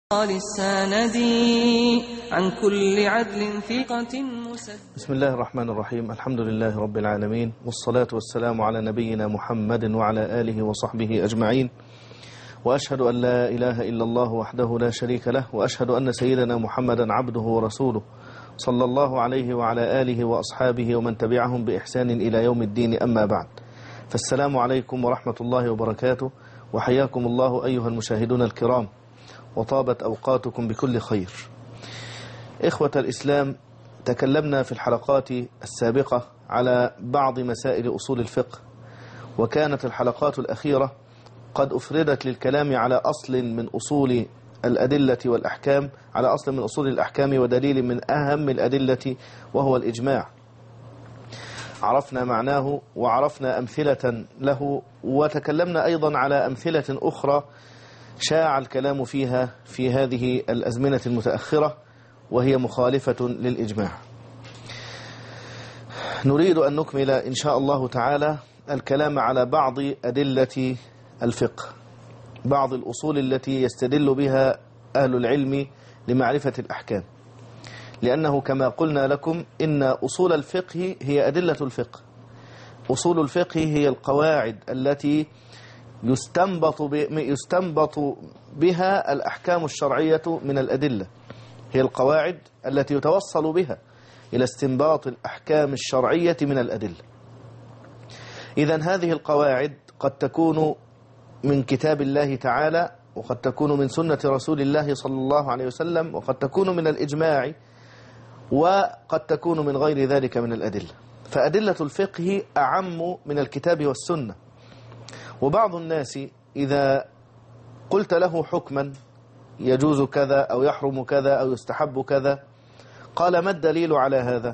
للساندي عن كل عدل ثقة مسد. بسم الله الرحمن الرحيم. الحمد لله رب العالمين، والصلاة والسلام على نبينا محمد وعلى آله وصحبه أجمعين، وأشهد أن لا إله إلا الله وحده لا شريك له، وأشهد أن سيدنا محمدا عبده ورسوله صلى الله عليه وعلى آله وأصحابه ومن تبعهم بإحسان إلى يوم الدين. أما بعد، فالسلام عليكم ورحمة الله وبركاته، وحياكم الله أيها المشاهدون الكرام، وطابت أوقاتكم بكل خير. إخوة الإسلام، تكلمنا في الحلقات السابقة على بعض مسائل أصول الفقه، وكانت الحلقات الأخيرة قد أفردت للكلام على أصل من أصول الأدلة والأحكام، على أصل من أصول الأحكام ودليل من أهم الأدلة وهو الإجماع. عرفنا معناه وعرفنا أمثلة له، وتكلمنا أيضا على أمثلة أخرى شاع الكلام فيها في هذه الأزمنة المتأخرة، وهي مخالفة للإجماع. نريد أن نكمل إن شاء الله تعالى الكلام على بعض أدلة الفقه، بعض الأصول التي يستدل بها أهل العلم لمعرفة الأحكام، لأنه كما قلنا لكم إن أصول الفقه هي أدلة الفقه. أصول الفقه هي القواعد التي يستنبط بها الأحكام الشرعية من الأدلة، هي القواعد التي يتوصل بها إلى استنباط الأحكام الشرعية من الأدلة. إذن هذه القواعد قد تكون من كتاب الله تعالى، وقد تكون من سنة رسول الله صلى الله عليه وسلم، وقد تكون من الإجماع، وقد تكون من غير ذلك من الأدلة. فأدلة الفقه أعم من الكتاب والسنة. وبعض الناس إذا قلت له حكما يجوز كذا أو يحرم كذا أو يستحب كذا، قال ما الدليل على هذا؟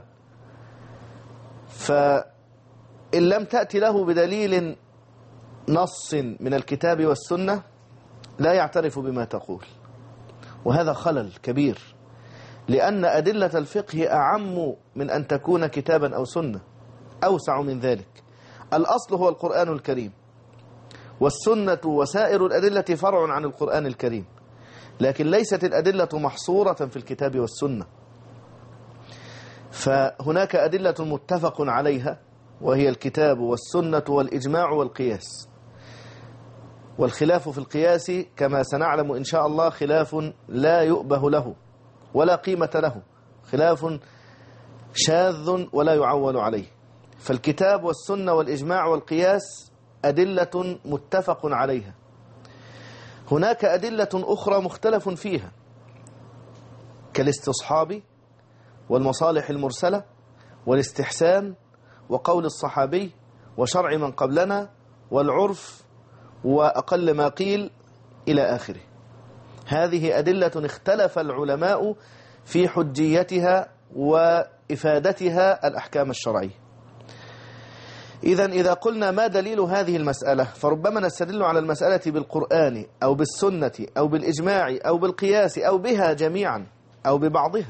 فإن لم تأتي له بدليل نص من الكتاب والسنة لا يعترف بما تقول، وهذا خلل كبير، لأن أدلة الفقه أعم من أن تكون كتابا أو سنة، أوسع من ذلك. الأصل هو القرآن الكريم، والسنة وسائر الأدلة فرع عن القرآن الكريم، لكن ليست الأدلة محصورة في الكتاب والسنة. فهناك أدلة متفق عليها، وهي الكتاب والسنة والإجماع والقياس. والخلاف في القياس كما سنعلم إن شاء الله خلاف لا يؤبه له ولا قيمة له، خلاف شاذ ولا يعول عليه. فالكتاب والسنة والإجماع والقياس أدلة متفق عليها. هناك أدلة أخرى مختلف فيها، كالاستصحاب والمصالح المرسلة والاستحسان وقول الصحابي وشرع من قبلنا والعرف وأقل ما قيل إلى آخره. هذه أدلة اختلف العلماء في حجيتها وإفادتها الأحكام الشرعية. إذا قلنا ما دليل هذه المسألة، فربما نستدل على المسألة بالقرآن أو بالسنة أو بالإجماع أو بالقياس أو بها جميعا أو ببعضها،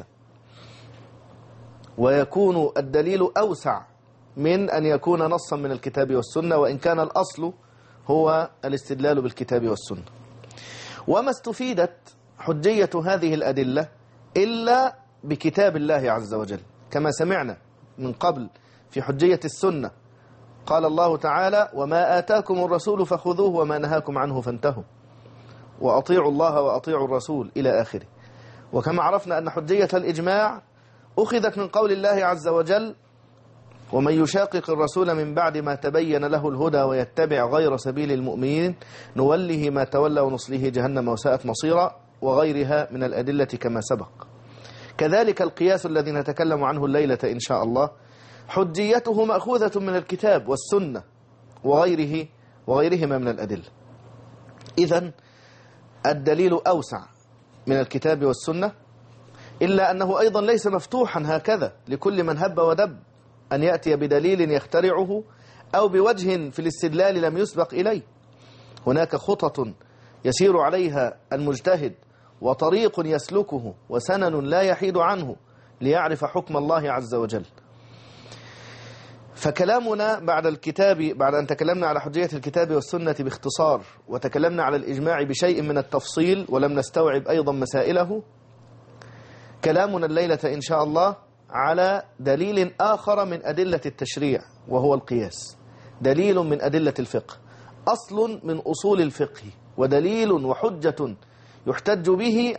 ويكون الدليل أوسع من أن يكون نصا من الكتاب والسنة، وإن كان الأصل هو الاستدلال بالكتاب والسنة. وما استفيدت حجية هذه الأدلة إلا بكتاب الله عز وجل، كما سمعنا من قبل في حجية السنة. قال الله تعالى: وما آتاكم الرسول فخذوه وما نهاكم عنه فانتهوا وأطيعوا الله وأطيعوا الرسول إلى آخره. وكما عرفنا أن حجية الإجماع أخذت من قول الله عز وجل: ومن يشاقق الرسول من بعد ما تبين له الهدى ويتبع غير سبيل المؤمنين نوله ما تولى ونصله جهنم وساءت مصيرا، وغيرها من الأدلة كما سبق. كذلك القياس الذي نتكلم عنه الليلة إن شاء الله حجيته مأخوذة من الكتاب والسنة وغيرهما من الأدلة. إذن الدليل أوسع من الكتاب والسنة، إلا أنه أيضا ليس مفتوحا هكذا لكل من هب ودب أن يأتي بدليل يخترعه أو بوجه في الاستدلال لم يسبق إليه. هناك خطط يسير عليها المجتهد، وطريق يسلكه، وسنن لا يحيد عنه ليعرف حكم الله عز وجل. فكلامنا بعد أن تكلمنا على حجية الكتاب والسنة باختصار، وتكلمنا على الإجماع بشيء من التفصيل ولم نستوعب أيضا مسائله، كلامنا الليلة إن شاء الله على دليل آخر من أدلة التشريع، وهو القياس. دليل من أدلة الفقه، أصل من أصول الفقه، ودليل وحجة يحتج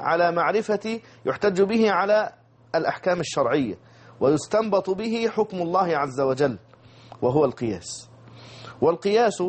به على الأحكام الشرعية، ويستنبط به حكم الله عز وجل، وهو القياس. والقياس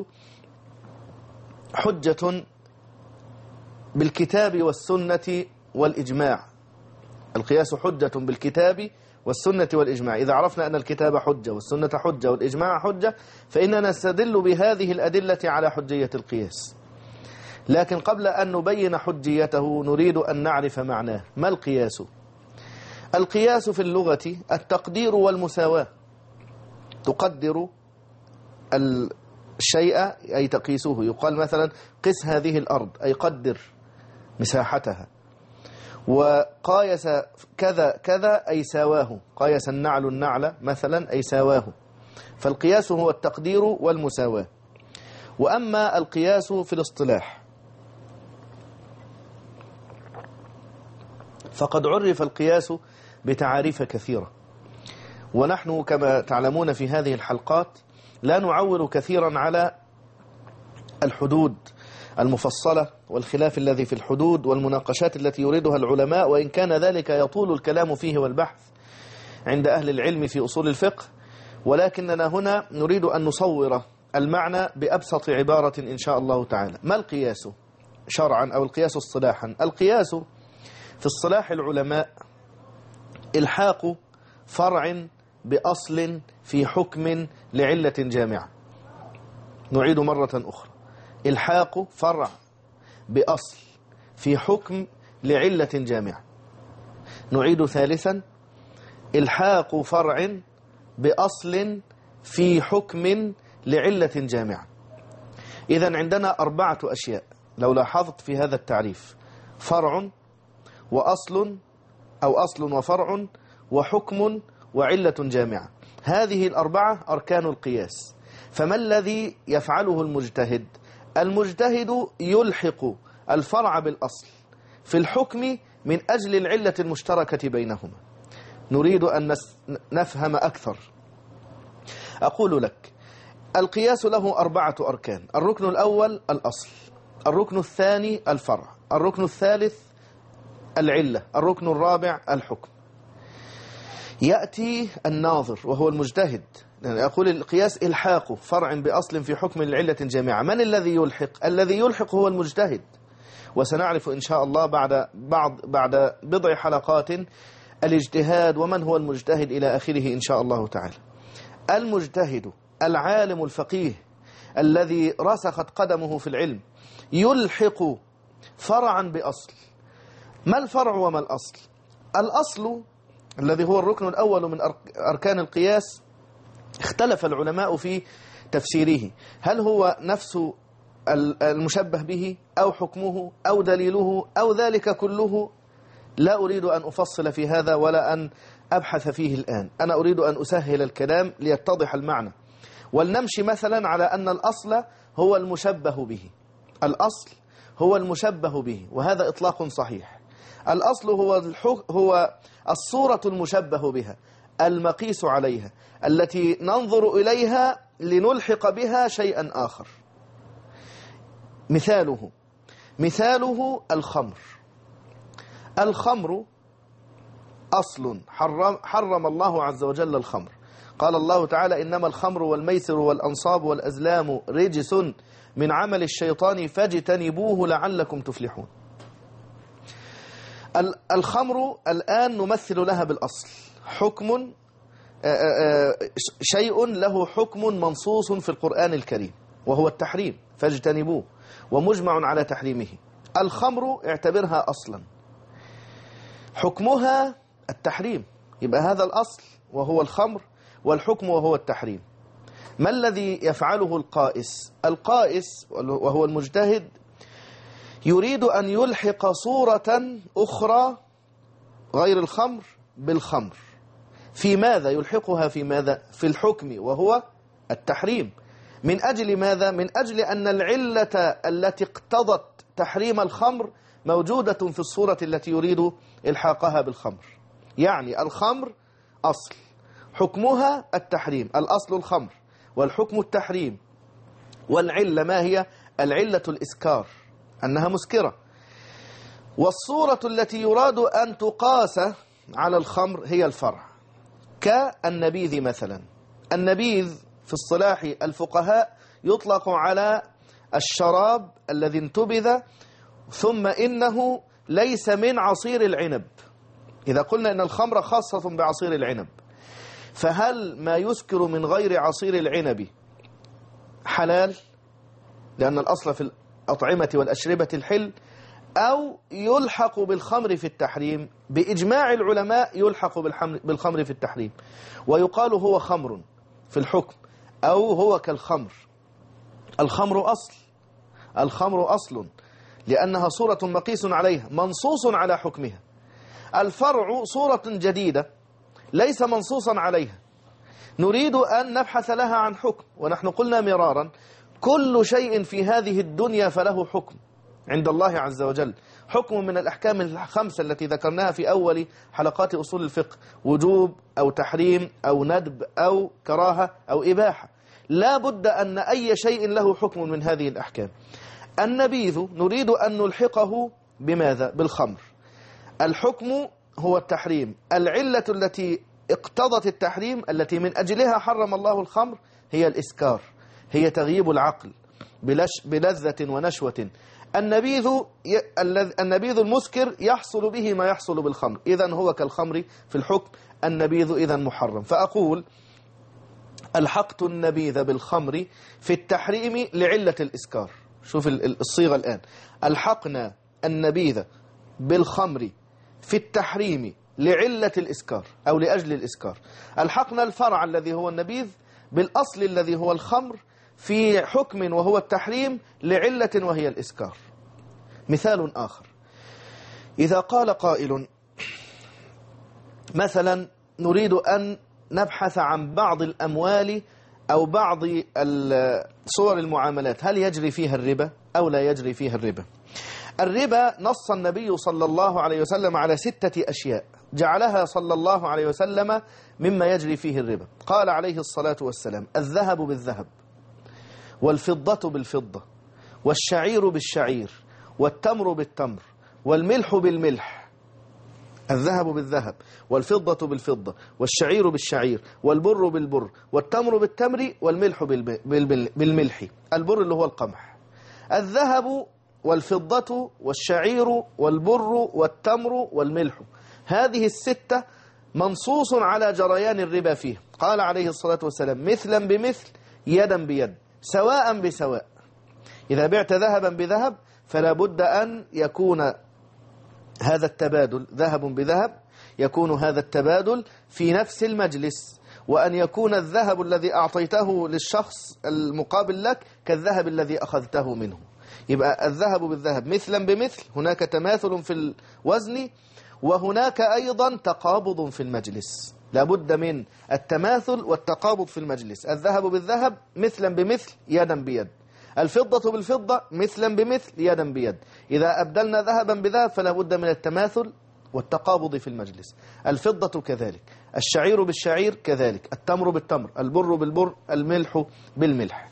حجة بالكتاب والسنة والإجماع. القياس حجة بالكتاب والسنة والإجماع. إذا عرفنا أن الكتاب حجة والسنة حجة والإجماع حجة، فإننا نستدل بهذه الأدلة على حجية القياس. لكن قبل أن نبين حجيته نريد أن نعرف معناه. ما القياس؟ القياس في اللغة التقدير والمساواة. تقدر الشيء أي تقيسه. يقال مثلا قس هذه الأرض أي قدر مساحتها. وقايس كذا كذا أي ساواه. قايس النعل مثلا أي ساواه. فالقياس هو التقدير والمساواة. وأما القياس في الاصطلاح فقد عرف القياس بتعاريف كثيرة، ونحن كما تعلمون في هذه الحلقات لا نعول كثيرا على الحدود المفصلة والخلاف الذي في الحدود والمناقشات التي يريدها العلماء، وإن كان ذلك يطول الكلام فيه والبحث عند أهل العلم في أصول الفقه، ولكننا هنا نريد أن نصور المعنى بأبسط عبارة إن شاء الله تعالى. ما القياس شرعا أو القياس اصطلاحا؟ القياس في اصطلاح العلماء إلحاق فرع بأصل في حكم لعلة جامعة. نعيد مرة أخرى: إلحاق فرع بأصل في حكم لعلة جامعة. نعيد ثالثا: إلحاق فرع بأصل في حكم لعلة جامعة. إذن عندنا 4 أشياء لو لاحظت في هذا التعريف: فرع وأصل أو أصل وفرع وحكم وعلة جامعة. هذه ال4 أركان القياس. فما الذي يفعله المجتهد؟ المجتهد يلحق الفرع بالأصل في الحكم من أجل العلة المشتركة بينهما. نريد أن نفهم أكثر. أقول لك: القياس له 4 أركان. الركن الأول الأصل، الركن الثاني الفرع، الركن الثالث العلة، الركن الرابع الحكم. يأتي الناظر وهو المجتهد، يعني أقول القياس إلحاق فرع بأصل في حكم العلة جامعة. من الذي يلحق؟ الذي يلحق هو المجتهد، وسنعرف إن شاء الله بعد بضع حلقات الاجتهاد ومن هو المجتهد إلى آخره إن شاء الله تعالى. المجتهد العالم الفقيه الذي رسخت قدمه في العلم يلحق فرعا بأصل. ما الفرع وما الأصل؟ الأصل الذي هو الركن الأول من أركان القياس اختلف العلماء في تفسيره، هل هو نفس المشبه به أو حكمه أو دليله أو ذلك كله؟ لا أريد أن أفصل في هذا ولا أن أبحث فيه الآن. أنا أريد أن أسهل الكلام ليتضح المعنى. ولنمشي مثلا على أن الأصل هو المشبه به. الأصل هو المشبه به، وهذا إطلاق صحيح. الأصل هو الصورة المشبه بها، المقيس عليها، التي ننظر إليها لنلحق بها شيئا آخر. مثاله الخمر. الخمر أصل حرم الله عز وجل الخمر. قال الله تعالى: إنما الخمر والميسر والأنصاب والأزلام رجس من عمل الشيطان فاجتنبوه لعلكم تفلحون. الخمر الآن نمثل لها بالأصل حكم، شيء له حكم منصوص في القرآن الكريم وهو التحريم فاجتنبوه، ومجمع على تحريمه. الخمر اعتبرها أصلا، حكمها التحريم، يبقى هذا الأصل وهو الخمر، والحكم وهو التحريم. ما الذي يفعله القائس؟ القائس وهو المجتهد يريد أن يلحق صورة أخرى غير الخمر بالخمر، في ماذا يلحقها؟ في ماذا؟ في الحكم وهو التحريم. من أجل ماذا؟ من أجل أن العلة التي اقتضت تحريم الخمر موجودة في الصورة التي يريد إلحاقها بالخمر. يعني الخمر أصل، حكمها التحريم، الأصل الخمر والحكم التحريم. والعلة ما هي؟ العلة الإسكار، أنها مسكرة. والصورة التي يراد أن تقاس على الخمر هي الفرع، كالنبيذ مثلا. النبيذ في اصطلاح الفقهاء يطلق على الشراب الذي انتبذ ثم إنه ليس من عصير العنب. إذا قلنا إن الخمر خاصة بعصير العنب، فهل ما يسكر من غير عصير العنب حلال؟ لأن الأصل في الأطعمة والأشربة الحل. أو يلحق بالخمر في التحريم؟ بإجماع العلماء يلحق بالخمر في التحريم، ويقال هو خمر في الحكم، أو هو كالخمر. الخمر أصل، الخمر أصل لأنها صورة مقيس عليها منصوص على حكمها. الفرع صورة جديدة ليس منصوصا عليها، نريد أن نبحث لها عن حكم. ونحن قلنا مرارا كل شيء في هذه الدنيا فله حكم عند الله عز وجل، حكم من الأحكام الخمسة التي ذكرناها في أول حلقات أصول الفقه: وجوب أو تحريم أو ندب أو كراهة أو إباحة. لا بد أن أي شيء له حكم من هذه الأحكام. النبيذ نريد أن نلحقه بماذا؟ بالخمر. الحكم هو التحريم. العلة التي اقتضت التحريم التي من أجلها حرم الله الخمر هي الإسكار، هي تغييب العقل بلذة ونشوة. النبيذ المسكر يحصل به ما يحصل بالخمر، إذن هو كالخمر في الحكم. النبيذ إذن محرم. فأقول ألحقت النبيذ بالخمر في التحريم لعلة الإسكار. شوف الصيغة الآن: ألحقنا النبيذ بالخمر في التحريم لعلة الإسكار أو لأجل الإسكار. ألحقنا الفرع الذي هو النبيذ بالأصل الذي هو الخمر في حكم وهو التحريم لعلة وهي الإسكار. مثال آخر: إذا قال قائل مثلا نريد أن نبحث عن بعض الأموال أو بعض صور المعاملات، هل يجري فيها الربا أو لا يجري فيها الربا؟ الربا نص النبي صلى الله عليه وسلم على 6 أشياء جعلها صلى الله عليه وسلم مما يجري فيه الربا. قال عليه الصلاة والسلام: الذهب بالذهب، والفضة بالفضة، والشعير بالشعير، والتمر بالتمر، والملح بالملح. الذهب بالذهب، والفضة بالفضة، والشعير بالشعير، والبر بالبر، والتمر بالتمر، والملح بالملح. البر اللي هو القمح. الذهب والفضة والشعير والبر والتمر والملح، هذه ال6 منصوص على جريان الربا فيه. قال عليه الصلاة والسلام: مثلا بمثل، يدا بيد، سواء بسواء. إذا بعت ذهبا بذهب فلا بد أن يكون هذا التبادل ذهب بذهب، يكون هذا التبادل في نفس المجلس، وأن يكون الذهب الذي أعطيته للشخص المقابل لك كالذهب الذي أخذته منه. يبقى الذهب بالذهب مثلا بمثل، هناك تماثل في الوزن، وهناك أيضا تقابض في المجلس. لابد من التماثل والتقابض في المجلس. الذهب بالذهب مثلا بمثل، يدا بيد. الفضة بالفضة مثلا بمثل، يدا بيد. إذا أبدلنا ذهبا بذهب فلا بد من التماثل والتقابض في المجلس. الفضة كذلك، الشعير بالشعير كذلك، التمر بالتمر، البر بالبر، الملح بالملح.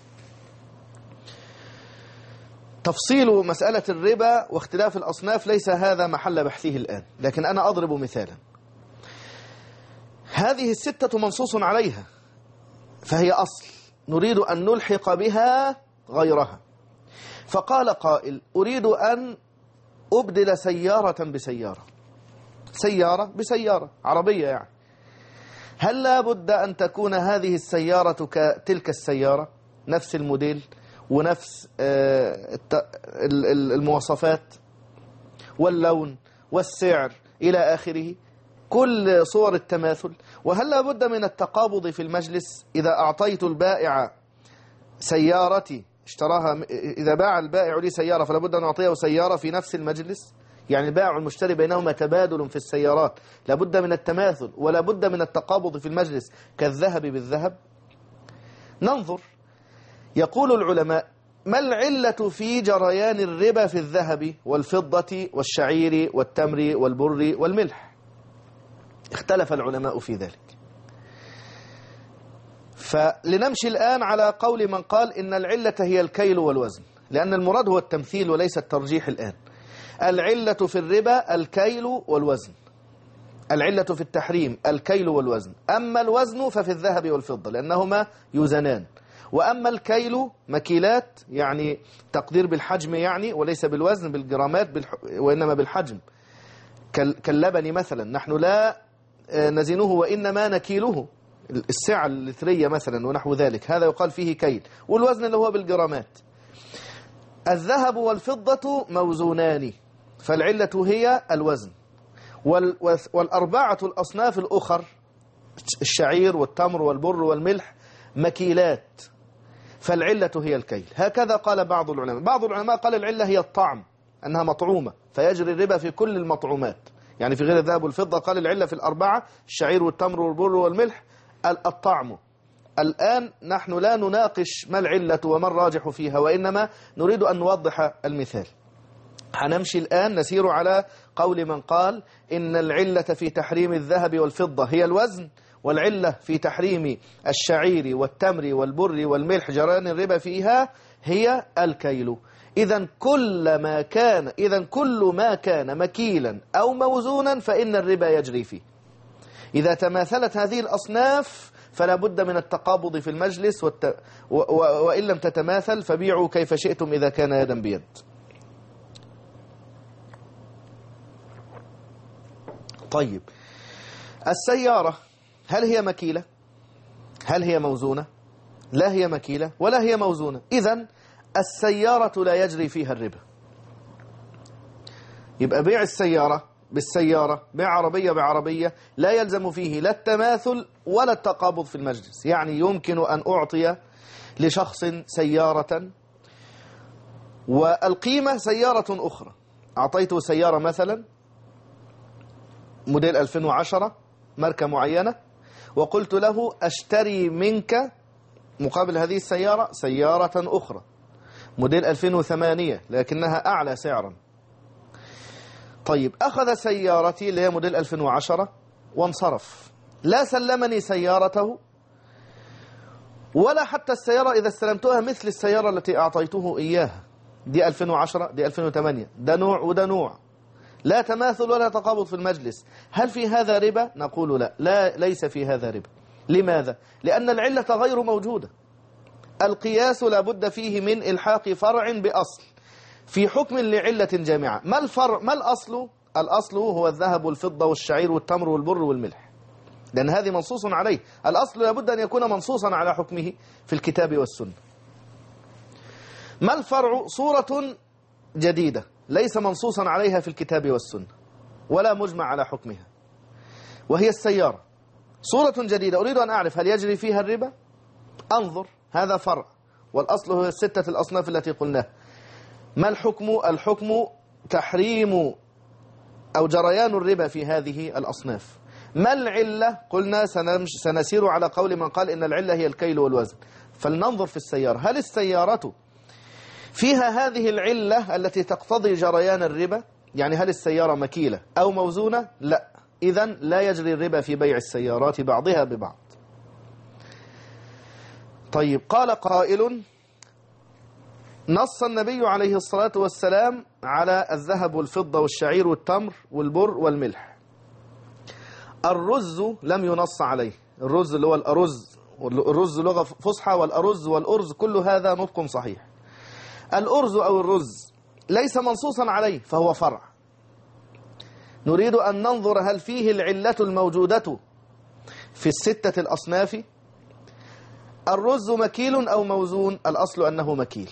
تفصيل مسألة الربا واختلاف الأصناف ليس هذا محل بحثه الآن، لكن أنا أضرب مثالا. هذه ال6 منصوص عليها، فهي أصل نريد أن نلحق بها غيرها. فقال قائل: أريد أن أبدل سيارة بسيارة، سيارة بسيارة عربية يعني. هل لا بد أن تكون هذه السيارة كتلك السيارة، نفس الموديل ونفس المواصفات واللون والسعر إلى آخره، كل صور التماثل؟ وهل لا بد من التقابض في المجلس؟ إذا أعطيت البائع سيارتي اشتراها، إذا باع البائع لي سيارة فلا بد أن أعطيه سيارة في نفس المجلس. يعني البائع والمشتري بينهما تبادل في السيارات، لابد من التماثل ولا بد من التقابض في المجلس كالذهب بالذهب. ننظر. يقول العلماء: ما العلة في جريان الربا في الذهب والفضة والشعير والتمر والبر والملح؟ اختلف العلماء في ذلك. فلنمشي الآن على قول من قال إن العلة هي الكيل والوزن، لأن المراد هو التمثيل وليس الترجيح الآن. العلة في الربا الكيل والوزن، العلة في التحريم الكيل والوزن. أما الوزن ففي الذهب والفضة لأنهما يوزنان، وأما الكيل مكيلات يعني تقدير بالحجم يعني، وليس بالوزن بالجرامات وإنما بالحجم، كاللبن مثلا نحن لا نزنه وإنما نكيله، السعة اللترية مثلا ونحو ذلك، هذا يقال فيه كيل. والوزن اللي هو بالجرامات. الذهب والفضة موزونان، فالعلة هي الوزن. والأربعة الأصناف الأخر الشعير والتمر والبر والملح مكيلات، فالعلة هي الكيل. هكذا قال بعض العلماء. بعض العلماء قال العلة هي الطعم، أنها مطعومة، فيجري الربا في كل المطعومات، يعني في غير الذهب والفضة. قال العلة في الأربعة الشعير والتمر والبر والملح الطعم. الآن نحن لا نناقش ما العلة وما الراجح فيها، وإنما نريد أن نوضح المثال. هنمشي الآن نسير على قول من قال إن العلة في تحريم الذهب والفضة هي الوزن، والعلة في تحريم الشعير والتمر والبر والملح جريان الربا فيها هي الكيل. إذن كل ما كان مكيلا أو موزونا فإن الربا يجري فيه. إذا تماثلت هذه الأصناف فلا بد من التقابض في المجلس، وإن لم تتماثل فبيعوا كيف شئتم إذا كان يدا بيد. طيب، السيارة هل هي مكيلة؟ هل هي موزونة؟ لا هي مكيلة ولا هي موزونة. إذن السيارة لا يجري فيها الربا. يبقى بيع السيارة بالسيارة، بيع عربية بعربية، لا يلزم فيه لا التماثل ولا التقابض في المجلس. يعني يمكن أن أعطي لشخص سيارة والقيمة سيارة أخرى. أعطيته سيارة مثلا موديل 2010 ماركة معينة، وقلت له أشتري منك مقابل هذه السيارة سيارة أخرى موديل 2008 لكنها أعلى سعرا. طيب، أخذ سيارتي اللي هي موديل 2010 وانصرف، لا سلمني سيارته ولا حتى السيارة إذا استلمتها مثل السيارة التي أعطيته إياها. دي 2010 دي 2008، ده نوع وده نوع، لا تماثل ولا تقابض في المجلس. هل في هذا ربا؟ نقول لا ليس في هذا ربا. لماذا؟ لأن العلة غير موجودة. القياس لا بد فيه من إلحاق فرع بأصل في حكم لعلة جامعة. ما الفرع؟ ما الأصل؟ الأصل هو الذهب والفضة والشعير والتمر والبر والملح، لأن هذه منصوص عليه. الأصل لا بد أن يكون منصوصا على حكمه في الكتاب والسنة. ما الفرع؟ صورة جديدة ليس منصوصا عليها في الكتاب والسنة ولا مجمع على حكمها، وهي السيارة. صورة جديدة أريد أن أعرف هل يجري فيها الربا؟ أنظر، هذا فرع، والأصل هو الستة الأصناف التي قلناها. ما الحكم؟ الحكم تحريم أو جريان الربا في هذه الأصناف. ما العلة؟ قلنا سنسير على قول من قال إن العلة هي الكيل والوزن. فلننظر في السيارة، هل السيارة فيها هذه العلة التي تقتضي جريان الربا؟ يعني هل السيارة مكيلة أو موزونة؟ لا. إذن لا يجري الربا في بيع السيارات بعضها ببعض. طيب، قال قائل: نص النبي عليه الصلاة والسلام على الذهب والفضة والشعير والتمر والبر والملح. الرز لم ينص عليه. الرز اللي هو الأرز، الرز لغة فصحى، والأرز والأرز كل هذا نطق صحيح. الأرز أو الرز ليس منصوصا عليه فهو فرع. نريد أن ننظر هل فيه العلة الموجودة في الستة الأصناف. الرز مكيل أو موزون؟ الأصل أنه مكيل.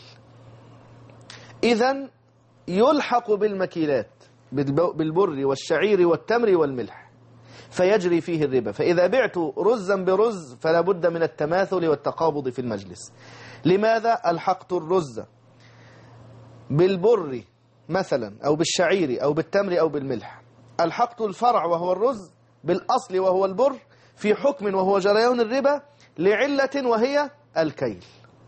إذن يلحق بالمكيلات بالبر والشعير والتمر والملح فيجري فيه الربا. فإذا بعت رزا برز فلا بد من التماثل والتقابض في المجلس. لماذا؟ ألحقت الرز بالبر مثلا أو بالشعير أو بالتمر أو بالملح، ألحقت الفرع وهو الرز بالأصل وهو البر في حكم وهو جريان الربا لعلة وهي الكيل.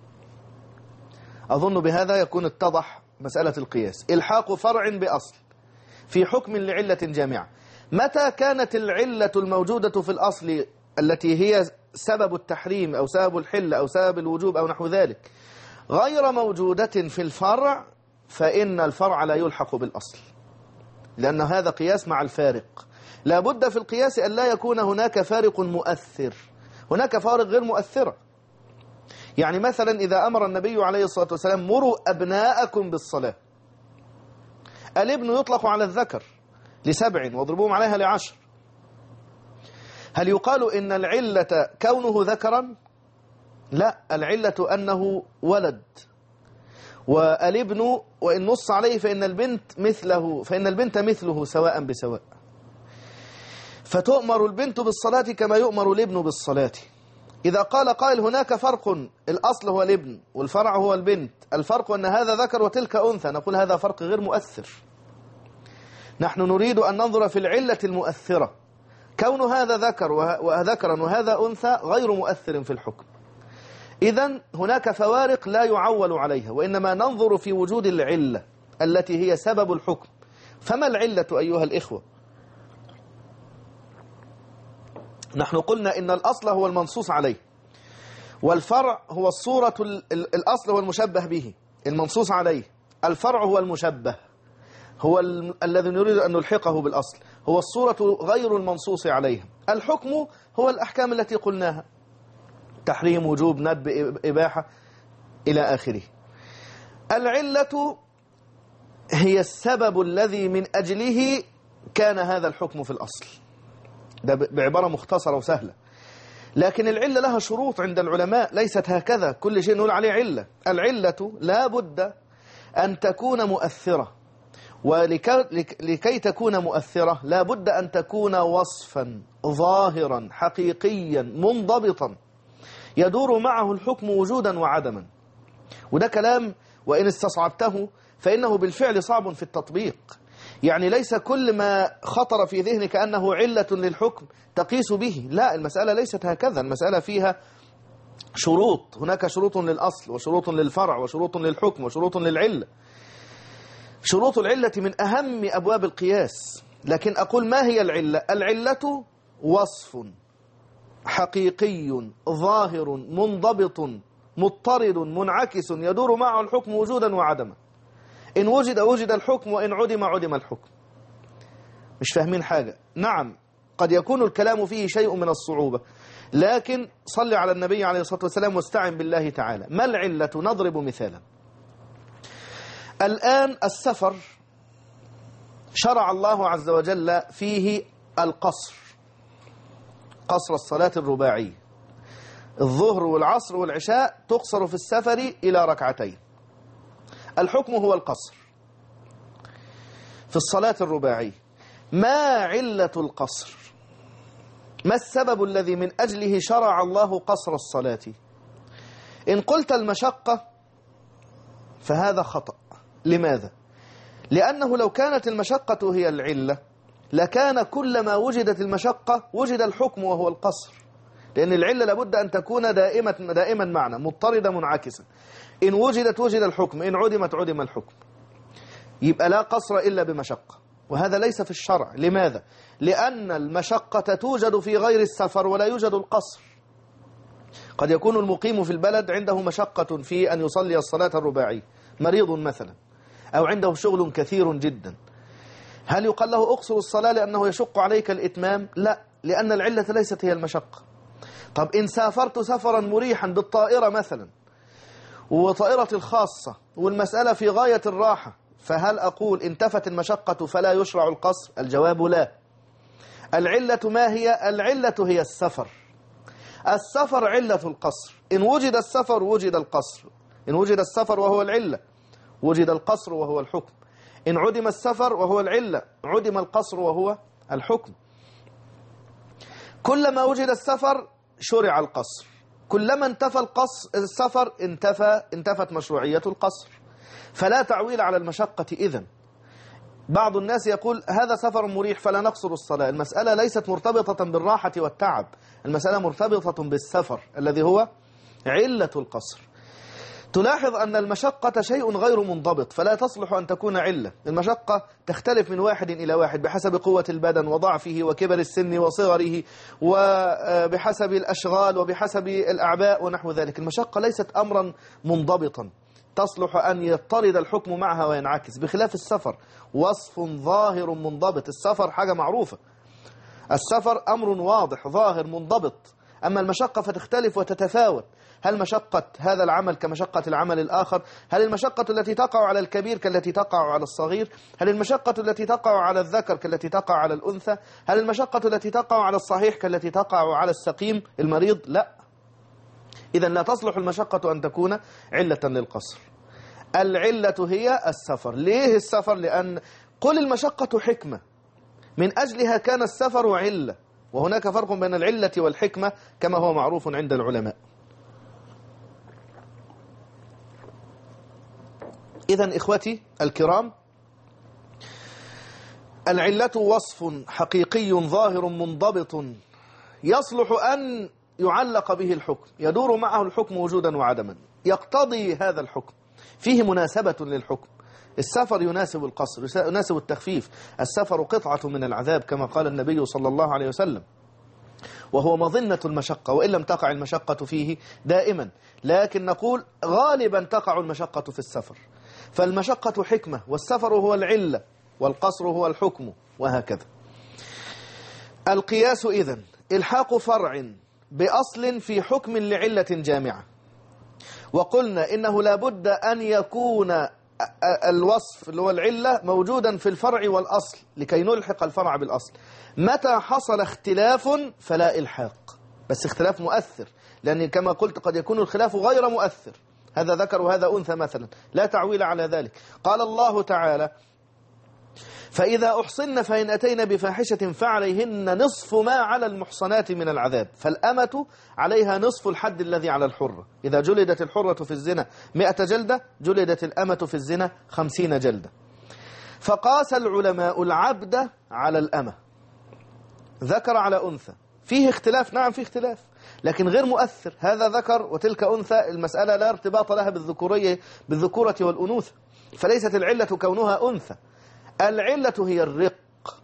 أظن بهذا يكون اتضح مسألة القياس. إلحاق فرع بأصل في حكم لعلة جامعة. متى كانت العلة الموجودة في الأصل التي هي سبب التحريم أو سبب الحل أو سبب الوجوب أو نحو ذلك غير موجودة في الفرع، فإن الفرع لا يلحق بالأصل، لأن هذا قياس مع الفارق. لا بد في القياس أن لا يكون هناك فارق مؤثر. هناك فارق غير مؤثرة. يعني مثلا إذا أمر النبي عليه الصلاة والسلام مروا أبناءكم بالصلاة، الابن يطلق على الذكر ل7 واضربوهم عليها ل10. هل يقال إن العلة كونه ذكرا؟ لا، العلة أنه ولد، والابن وإن نص عليه فإن البنت مثله سواء بسواء، فتؤمر البنت بالصلاة كما يؤمر الابن بالصلاة. إذا قال قائل هناك فرق، الأصل هو الابن والفرع هو البنت، الفرق أن هذا ذكر وتلك أنثى، نقول هذا فرق غير مؤثر. نحن نريد أن ننظر في العلة المؤثرة. كون هذا ذكرا وهذا أنثى غير مؤثر في الحكم. إذن هناك فوارق لا يعول عليها، وإنما ننظر في وجود العلة التي هي سبب الحكم. فما العلة أيها الإخوة؟ نحن قلنا إن الأصل هو المنصوص عليه، والفرع هو الصورة. الأصل هو المشبه به المنصوص عليه، الفرع هو المشبه، هو الذي نريد أن نلحقه بالأصل، هو الصورة غير المنصوص عليها. الحكم هو الأحكام التي قلناها، تحريم، وجوب، ندب، إباحة إلى آخره. العلة هي السبب الذي من أجله كان هذا الحكم في الأصل. ده بعبارة مختصرة وسهلة. لكن العلة لها شروط عند العلماء، ليست هكذا كل شيء نقول عليه علة. العلة لا بد أن تكون مؤثرة، ولكي تكون مؤثرة لا بد أن تكون وصفا ظاهرا حقيقيا منضبطا يدور معه الحكم وجودا وعدما. وده كلام وإن استصعبته فإنه بالفعل صعب في التطبيق. يعني ليس كل ما خطر في ذهنك أنه علة للحكم تقيس به، لا، المسألة ليست هكذا. المسألة فيها شروط، هناك شروط للأصل وشروط للفرع وشروط للحكم وشروط للعلة. شروط العلة من أهم أبواب القياس. لكن أقول ما هي العلة؟ العلة وصف حقيقي ظاهر منضبط مضطرد منعكس يدور معه الحكم وجودا وعدما. إن وجد الحكم، وإن عدم الحكم. مش فاهمين حاجة؟ نعم، قد يكون الكلام فيه شيء من الصعوبة، لكن صل على النبي عليه الصلاة والسلام واستعن بالله تعالى. ما العلة؟ نضرب مثالا. الآن السفر شرع الله عز وجل فيه القصر، قصر الصلاة الرباعية، الظهر والعصر والعشاء تقصر في السفر إلى 2. الحكم هو القصر في الصلاة الرباعية. ما علة القصر؟ ما السبب الذي من أجله شرع الله قصر الصلاة؟ إن قلت المشقة فهذا خطأ. لماذا؟ لأنه لو كانت المشقة هي العلة لكان كلما وجدت المشقة وجد الحكم وهو القصر، لأن العلة لابد أن تكون دائما معنى مضطردة منعكسة. إن وجدت وجد الحكم، إن عدمت عدم الحكم. يبقى لا قصر إلا بمشقة، وهذا ليس في الشرع. لماذا؟ لأن المشقة توجد في غير السفر ولا يوجد القصر. قد يكون المقيم في البلد عنده مشقة في أن يصلي الصلاة الرباعية، مريض مثلا، أو عنده شغل كثير جدا. هل يقال له أقصر الصلاة لأنه يشق عليك الإتمام؟ لا، لأن العلة ليست هي المشقة. طب إن سافرت سفرا مريحا بالطائرة مثلا، وطائرة الخاصة، والمسألة في غاية الراحة، فهل أقول انتفت المشقة فلا يشرع القصر؟ الجواب لا. العلة ما هي؟ العلة هي السفر. السفر علة القصر. إن وجد السفر وجد القصر. إن وجد السفر وهو العلة وجد القصر وهو الحكم. إن عدم السفر وهو العلة عدم القصر وهو الحكم. كلما وجد السفر شرع القصر، كلما انتفى السفر انتفت مشروعية القصر. فلا تعويل على المشقة إذن. بعض الناس يقول هذا سفر مريح فلا نقصر الصلاة. المسألة ليست مرتبطة بالراحة والتعب، المسألة مرتبطة بالسفر الذي هو علة القصر. تلاحظ أن المشقة شيء غير منضبط، فلا تصلح أن تكون علة. المشقة تختلف من واحد إلى واحد بحسب قوة البدن وضعفه وكبر السن وصغره وبحسب الأشغال وبحسب الأعباء ونحو ذلك. المشقة ليست أمرا منضبطا تصلح أن يضطرد الحكم معها وينعكس، بخلاف السفر وصف ظاهر منضبط. السفر حاجة معروفة، السفر أمر واضح ظاهر منضبط. أما المشقة فتختلف وتتفاوت. هل مشقة هذا العمل كمشقة العمل الآخر؟ هل المشقة التي تقع على الكبير كالتي تقع على الصغير؟ هل المشقة التي تقع على الذكر كالتي تقع على الأنثى؟ هل المشقة التي تقع على الصحيح كالتي تقع على السقيم المريض؟ لا. إذن لا تصلح المشقة أن تكون علة للقصر. العلة هي السفر. ليه السفر؟ لأن قل المشقة حكمة، من أجلها كان السفر علة، وهناك فرق بين العلة والحكمة كما هو معروف عند العلماء. إذن إخوتي الكرام، العلة وصف حقيقي ظاهر منضبط يصلح أن يعلق به الحكم، يدور معه الحكم وجودا وعدما، يقتضي هذا الحكم، فيه مناسبة للحكم. السفر يناسب القصر، يناسب التخفيف. السفر قطعة من العذاب كما قال النبي صلى الله عليه وسلم، وهو مظنة المشقة، وإن لم تقع المشقة فيه دائما، لكن نقول غالبا تقع المشقة في السفر. فالمشقة حكمة، والسفر هو العلة، والقصر هو الحكم، وهكذا. القياس إذن إلحاق فرع بأصل في حكم لعلة جامعة. وقلنا إنه لابد أن يكون الوصف اللي هو العلة موجودا في الفرع والأصل لكي نلحق الفرع بالأصل. متى حصل اختلاف فلا إلحاق، بس اختلاف مؤثر، لأن كما قلت قد يكون الخلاف غير مؤثر، هذا ذكر وهذا أنثى مثلا، لا تعويل على ذلك. قال الله تعالى: فإذا أحصن فإن أتين بفاحشة فعليهن نصف ما على المحصنات من العذاب، فالأمة عليها نصف الحد الذي على الحرة. إذا جلدت الحرة في الزنا 100 جلدة، جلدت الأمة في الزنا 50 جلدة. فقاس العلماء العبد على الأمة، ذكر على أنثى. فيه اختلاف، نعم فيه اختلاف، لكن غير مؤثر. هذا ذكر وتلك أنثى، المسألة لا ارتباط لها بالذكورة والأنوثة، فليست العلة كونها أنثى. العلة هي الرق،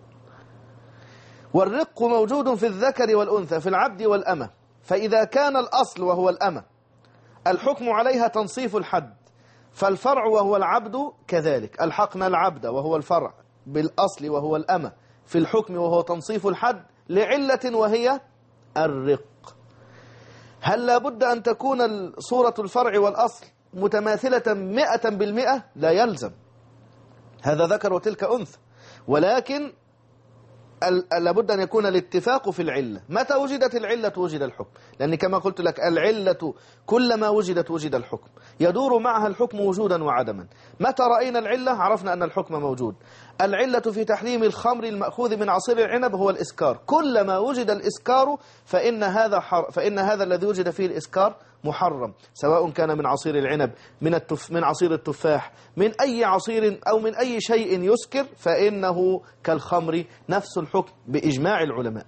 والرق موجود في الذكر والأنثى، في العبد والأمة. فإذا كان الأصل وهو الأمة الحكم عليها تنصيف الحد، فالفرع وهو العبد كذلك، ألحقنا العبد وهو الفرع بالأصل وهو الأمة في الحكم وهو تنصيف الحد لعلة وهي الرق. هل لابد أن تكون صورة الفرع والأصل متماثلة 100%؟ لا يلزم، هذا ذكر وتلك أنثى، ولكن لابد أن يكون الاتفاق في العلة. متى وجدت العلة وجد الحكم، لأن كما قلت لك العلة كلما وجدت وجد الحكم، يدور معها الحكم وجودا وعدما. متى رأينا العلة عرفنا أن الحكم موجود. العلة في تحريم الخمر المأخوذ من عصير العنب هو الإسكار، كلما وجد الإسكار فإن هذا الذي وجد فيه الإسكار محرم، سواء كان من عصير العنب، من عصير التفاح، من أي عصير أو من أي شيء يسكر، فإنه كالخمر، نفس الحكم بإجماع العلماء.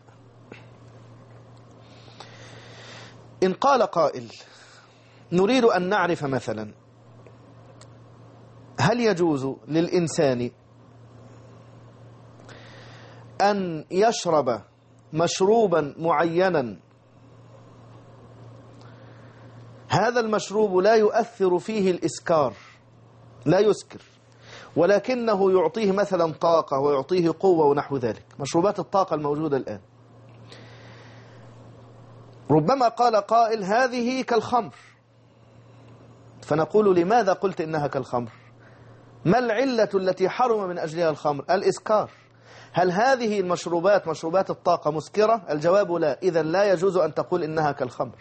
إن قال قائل: نريد أن نعرف مثلا هل يجوز للإنسان أن يشرب مشروبا معينا هذا المشروب لا يؤثر فيه الإسكار، لا يسكر، ولكنه يعطيه مثلا طاقة ويعطيه قوة ونحو ذلك، مشروبات الطاقة الموجودة الآن. ربما قال قائل: هذه كالخمر، فنقول: لماذا قلت إنها كالخمر؟ ما العلة التي حرم من أجلها الخمر؟ الإسكار. هل هذه المشروبات مشروبات الطاقة مسكرة؟ الجواب لا. إذن لا يجوز أن تقول إنها كالخمر.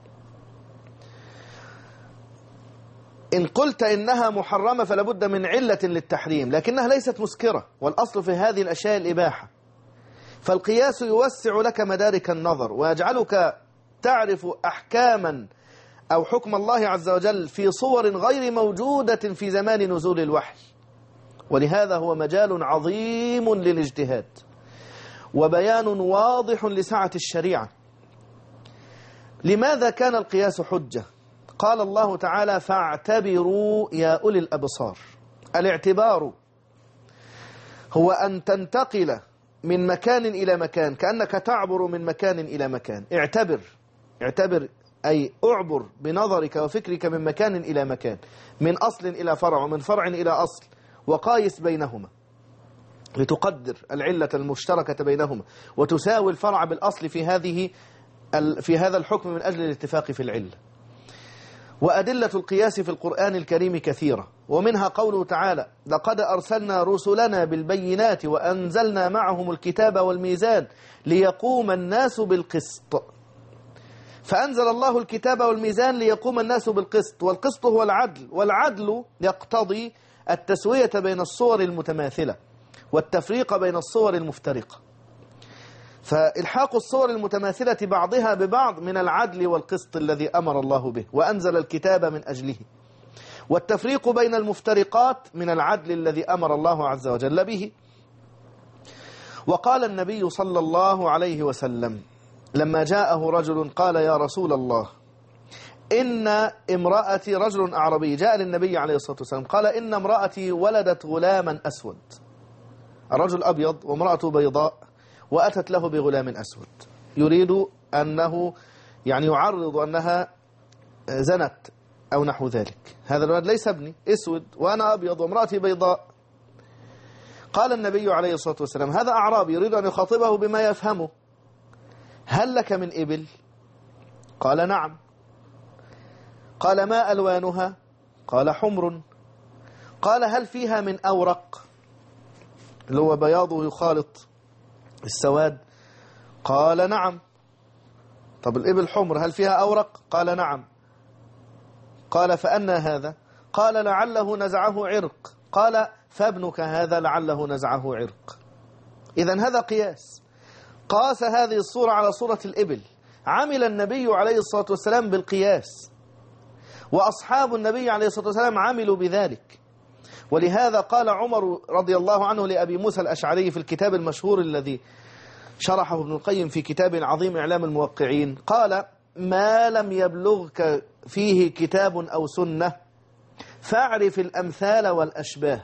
إن قلت إنها محرمة فلابد من علة للتحريم، لكنها ليست مسكرة، والأصل في هذه الأشياء الإباحة. فالقياس يوسع لك مدارك النظر ويجعلك تعرف أحكاما أو حكم الله عز وجل في صور غير موجودة في زمان نزول الوحي، ولهذا هو مجال عظيم للاجتهاد وبيان واضح لسعة الشريعة. لماذا كان القياس حجة؟ قال الله تعالى فاعتبروا يا أولي الأبصار. الاعتبار هو أن تنتقل من مكان إلى مكان، كأنك تعبر من مكان إلى مكان. اعتبر أي أعبر بنظرك وفكرك من مكان إلى مكان، من أصل إلى فرع ومن فرع إلى أصل، وقايس بينهما لتقدر العلة المشتركة بينهما وتساوي الفرع بالأصل في هذا الحكم من أجل الاتفاق في العلة. وأدلة القياس في القرآن الكريم كثيرة، ومنها قوله تعالى لقد أرسلنا رسلنا بالبينات وأنزلنا معهم الكتاب والميزان ليقوم الناس بالقسط. فأنزل الله الكتاب والميزان ليقوم الناس بالقسط، والقسط هو العدل، والعدل يقتضي التسوية بين الصور المتماثلة والتفريق بين الصور المفترقة. فإلحاق الصور المتماثلة بعضها ببعض من العدل والقسط الذي أمر الله به وأنزل الكتاب من أجله، والتفريق بين المفترقات من العدل الذي أمر الله عز وجل به. وقال النبي صلى الله عليه وسلم لما جاءه رجل قال يا رسول الله إن امرأتي، رجل أعربي جاء للنبي عليه الصلاة والسلام قال إن امرأتي ولدت غلاما أسود، الرجل أبيض وامرأته بيضاء، وأتت له بغلام أسود، يريد أنه يعني يعرض أنها زنت أو نحو ذلك. هذا الولد ليس ابني، أسود وأنا أبيض وامرأتي بيضاء. قال النبي عليه الصلاة والسلام هذا أعرابي يريد أن يخاطبه بما يفهمه، هل لك من إبل؟ قال نعم. قال ما ألوانها؟ قال حمر. قال هل فيها من أورق، اللي هو بياضه يخالط السواد؟ قال نعم. طب الإبل حمر هل فيها أورق؟ قال نعم. قال فأنى هذا؟ قال لعله نزعه عرق. قال فابنك هذا لعله نزعه عرق. إذن هذا قياس، قاس هذه الصورة على صورة الإبل. عمل النبي عليه الصلاة والسلام بالقياس، وأصحاب النبي عليه الصلاة والسلام عملوا بذلك. ولهذا قال عمر رضي الله عنه لأبي موسى الأشعري في الكتاب المشهور الذي شرحه ابن القيم في كتاب عظيم إعلام الموقعين، قال ما لم يبلغك فيه كتاب أو سنة فاعرف الأمثال والأشباه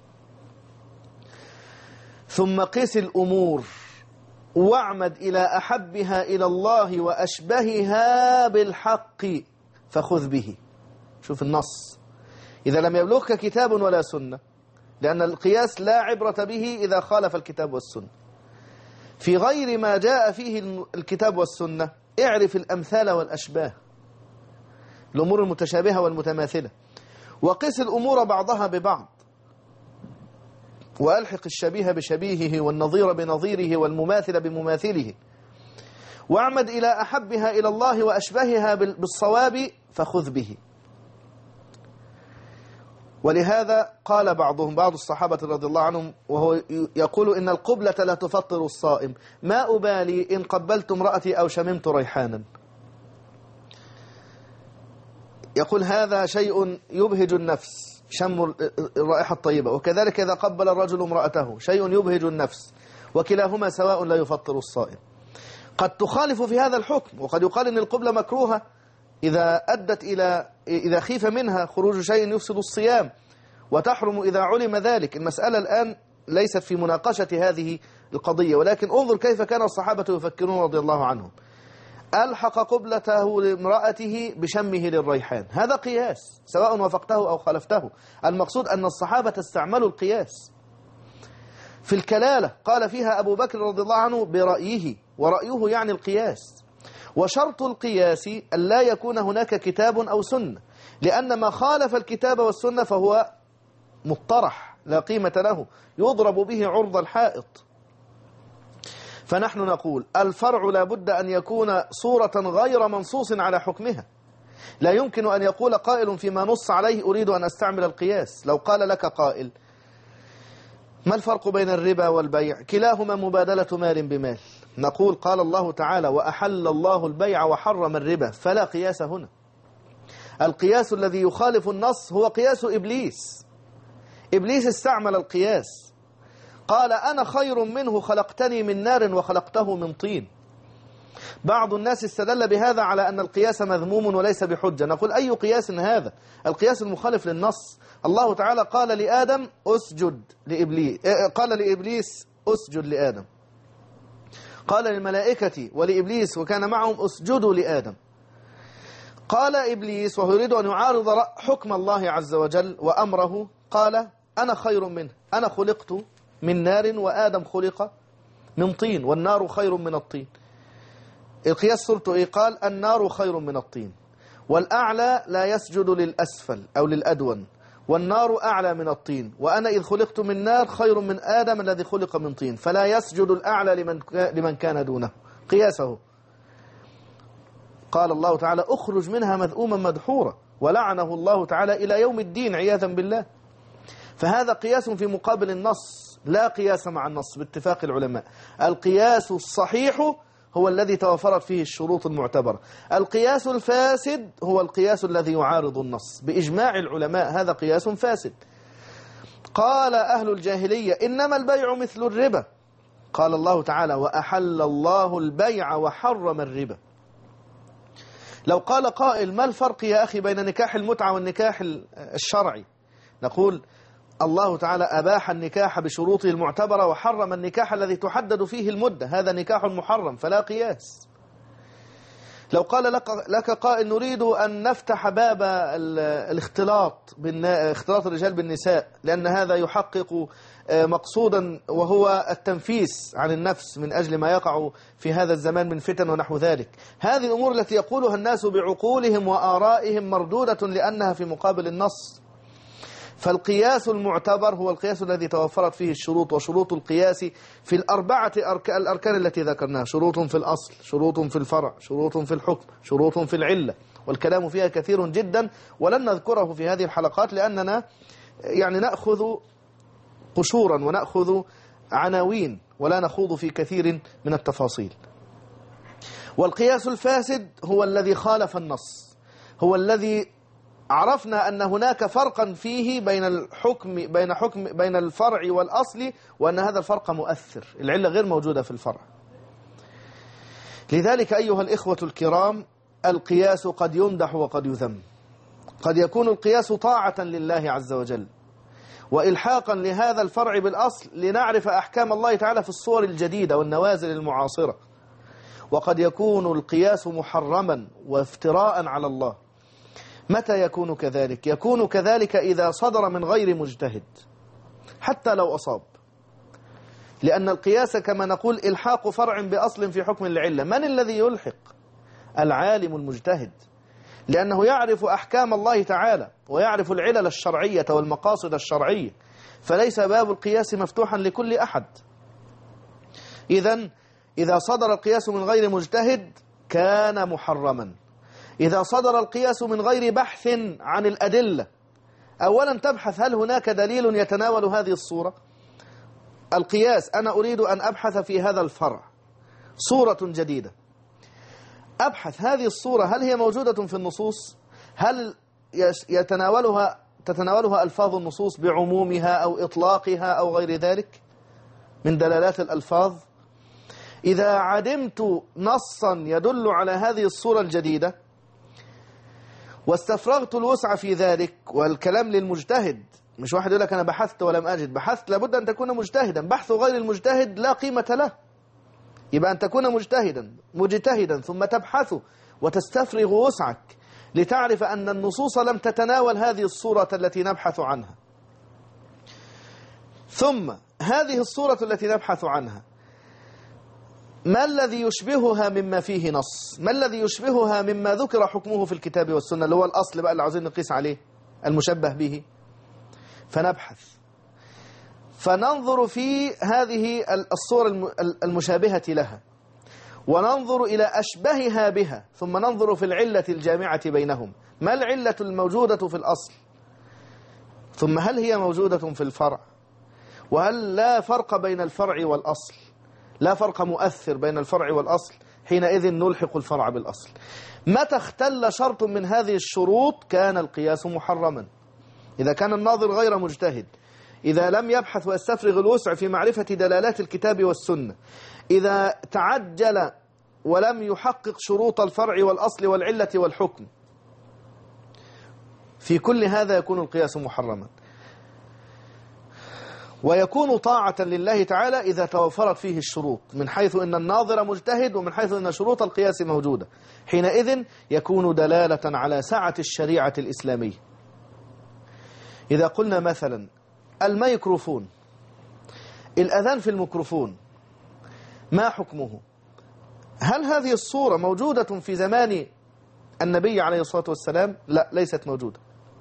ثم قس الأمور واعمد إلى أحبها إلى الله وأشبهها بالحق فخذ به. شوف النص، إذا لم يبلغك كتاب ولا سنة، لأن القياس لا عبرة به إذا خالف الكتاب والسنة. في غير ما جاء فيه الكتاب والسنة اعرف الأمثال والأشباه، الأمور المتشابهة والمتماثلة، وقس الأمور بعضها ببعض، وألحق الشبيه بشبيهه والنظير بنظيره والمماثل بمماثله، واعمد إلى أحبها إلى الله وأشبهها بالصواب فخذ به. ولهذا قال بعض الصحابة رضي الله عنهم وهو يقول إن القبلة لا تفطر الصائم، ما أبالي إن قبلت امرأتي أو شممت ريحانا. يقول هذا شيء يبهج النفس، شم الرائحة الطيبة، وكذلك إذا قبل الرجل امرأته شيء يبهج النفس، وكلاهما سواء لا يفطر الصائم. قد تخالف في هذا الحكم، وقد يقال إن القبلة مكروهة إذا خيف منها خروج شيء يفسد الصيام، وتحرم إذا علم ذلك. المسألة الآن ليست في مناقشة هذه القضية، ولكن انظر كيف كان الصحابة يفكرون رضي الله عنهم. ألحق قبلته لامرأته بشمه للريحان، هذا قياس سواء وافقته أو خالفته. المقصود أن الصحابة استعملوا القياس. في الكلالة قال فيها أبو بكر رضي الله عنه برأيه، ورأيه يعني القياس. وشرط القياس أن لا يكون هناك كتاب أو سنة، لأن ما خالف الكتاب والسنة فهو مطرح لا قيمة له، يضرب به عرض الحائط. فنحن نقول الفرع لا بد أن يكون صورة غير منصوص على حكمها. لا يمكن أن يقول قائل فيما نص عليه أريد أن أستعمل القياس. لو قال لك قائل ما الفرق بين الربا والبيع؟ كلاهما مبادلة مال بمال. نقول قال الله تعالى وأحل الله البيع وحرم الربا، فلا قياس هنا. القياس الذي يخالف النص هو قياس إبليس. إبليس استعمل القياس، قال أنا خير منه خلقتني من نار وخلقته من طين. بعض الناس استدل بهذا على أن القياس مذموم وليس بحجة. نقول أي قياس هذا؟ القياس المخالف للنص. الله تعالى قال لآدم أسجد لإبليس، قال لإبليس أسجد لآدم، قال للملائكة ولإبليس وكان معهم أسجدوا لآدم. قال إبليس وهو يريد أن يعارض حكم الله عز وجل وأمره، قال أنا خير منه، أنا خلقت من نار وآدم خلق من طين والنار خير من الطين. القياس صورته إيه؟ قال النار خير من الطين، والأعلى لا يسجد للأسفل أو للأدون، والنار أعلى من الطين، وأنا إذ خلقت من نار خير من آدم الذي خلق من طين، فلا يسجد الأعلى لمن كان دونه. قياسه. قال الله تعالى أخرج منها مذءوما مدحورا، ولعنه الله تعالى إلى يوم الدين عياذا بالله. فهذا قياس في مقابل النص، لا قياس مع النص باتفاق العلماء. القياس الصحيح هو الذي توفرت فيه الشروط المعتبرة. القياس الفاسد هو القياس الذي يعارض النص بإجماع العلماء، هذا قياس فاسد. قال أهل الجاهلية إنما البيع مثل الربا، قال الله تعالى وأحل الله البيع وحرم الربا. لو قال قائل ما الفرق يا أخي بين نكاح المتعة والنكاح الشرعي؟ نقول الله تعالى أباح النكاح بشروطه المعتبرة وحرم النكاح الذي تحدد فيه المدة، هذا نكاح محرم فلا قياس. لو قال لك قائل نريد أن نفتح باب الاختلاط اختلاط الرجال بالنساء لأن هذا يحقق مقصودا وهو التنفيس عن النفس من أجل ما يقع في هذا الزمان من فتن ونحو ذلك، هذه الأمور التي يقولها الناس بعقولهم وآرائهم مردودة لأنها في مقابل النص. فالقياس المعتبر هو القياس الذي توفرت فيه الشروط، وشروط القياس في الأربعة الأركان التي ذكرناها: شروط في الأصل، شروط في الفرع، شروط في الحكم، شروط في العلة، والكلام فيها كثير جدا ولن نذكره في هذه الحلقات لأننا يعني نأخذ قشورا ونأخذ عناوين ولا نخوض في كثير من التفاصيل. والقياس الفاسد هو الذي خالف النص، هو الذي عرفنا أن هناك فرقا فيه بين الفرع والأصل، وأن هذا الفرق مؤثر، العلة غير موجودة في الفرع. لذلك أيها الإخوة الكرام، القياس قد يمدح وقد يذم. قد يكون القياس طاعة لله عز وجل وإلحاقا لهذا الفرع بالأصل لنعرف أحكام الله تعالى في الصور الجديدة والنوازل المعاصرة، وقد يكون القياس محرما وافتراء على الله. متى يكون كذلك؟ يكون كذلك إذا صدر من غير مجتهد حتى لو أصاب، لأن القياس كما نقول إلحاق فرع بأصل في حكم العلة. من الذي يلحق؟ العالم المجتهد، لأنه يعرف أحكام الله تعالى ويعرف العلل الشرعية والمقاصد الشرعية، فليس باب القياس مفتوحا لكل أحد. إذا صدر القياس من غير مجتهد كان محرما. إذا صدر القياس من غير بحث عن الأدلة، أولا تبحث هل هناك دليل يتناول هذه الصورة. القياس أنا أريد أن أبحث في هذا الفرع صورة جديدة، أبحث هذه الصورة هل هي موجودة في النصوص، هل تتناولها ألفاظ النصوص بعمومها أو إطلاقها أو غير ذلك من دلالات الألفاظ. إذا عدمت نصا يدل على هذه الصورة الجديدة واستفرغت الوسع في ذلك، والكلام للمجتهد، مش واحد يقول لك أنا بحثت ولم أجد، بحثت لابد أن تكون مجتهدا، بحث غير المجتهد لا قيمة له. يبقى أن تكون مجتهدا ثم تبحث وتستفرغ وسعك لتعرف أن النصوص لم تتناول هذه الصورة التي نبحث عنها. ثم هذه الصورة التي نبحث عنها ما الذي يشبهها مما فيه نص؟ ما الذي يشبهها مما ذكر حكمه في الكتاب والسنة، اللي هو الأصل بقى اللي عاوزين نقيس عليه المشبه به؟ فنبحث فننظر في هذه الصور المشابهة لها وننظر إلى أشبهها بها، ثم ننظر في العلة الجامعة بينهم، ما العلة الموجودة في الأصل، ثم هل هي موجودة في الفرع، وهل لا فرق بين الفرع والأصل، لا فرق مؤثر بين الفرع والأصل، حينئذ نلحق الفرع بالأصل. متى اختل شرط من هذه الشروط كان القياس محرما. إذا كان الناظر غير مجتهد إذا لم يبحث ويستفرغ الوسع في معرفة دلالات الكتاب والسنة، إذا تعجل ولم يحقق شروط الفرع والأصل والعلة والحكم، في كل هذا يكون القياس محرما. ويكون طاعة لله تعالى إذا توفرت فيه الشروط، من حيث أن الناظر مجتهد ومن حيث أن شروط القياس موجودة، حينئذ يكون دلالة على سعة الشريعة الإسلامية. إذا قلنا مثلا الميكروفون، الأذان في الميكروفون ما حكمه؟ هل هذه الصورة موجودة في زمان النبي عليه الصلاة والسلام؟ لا، ليست موجودة.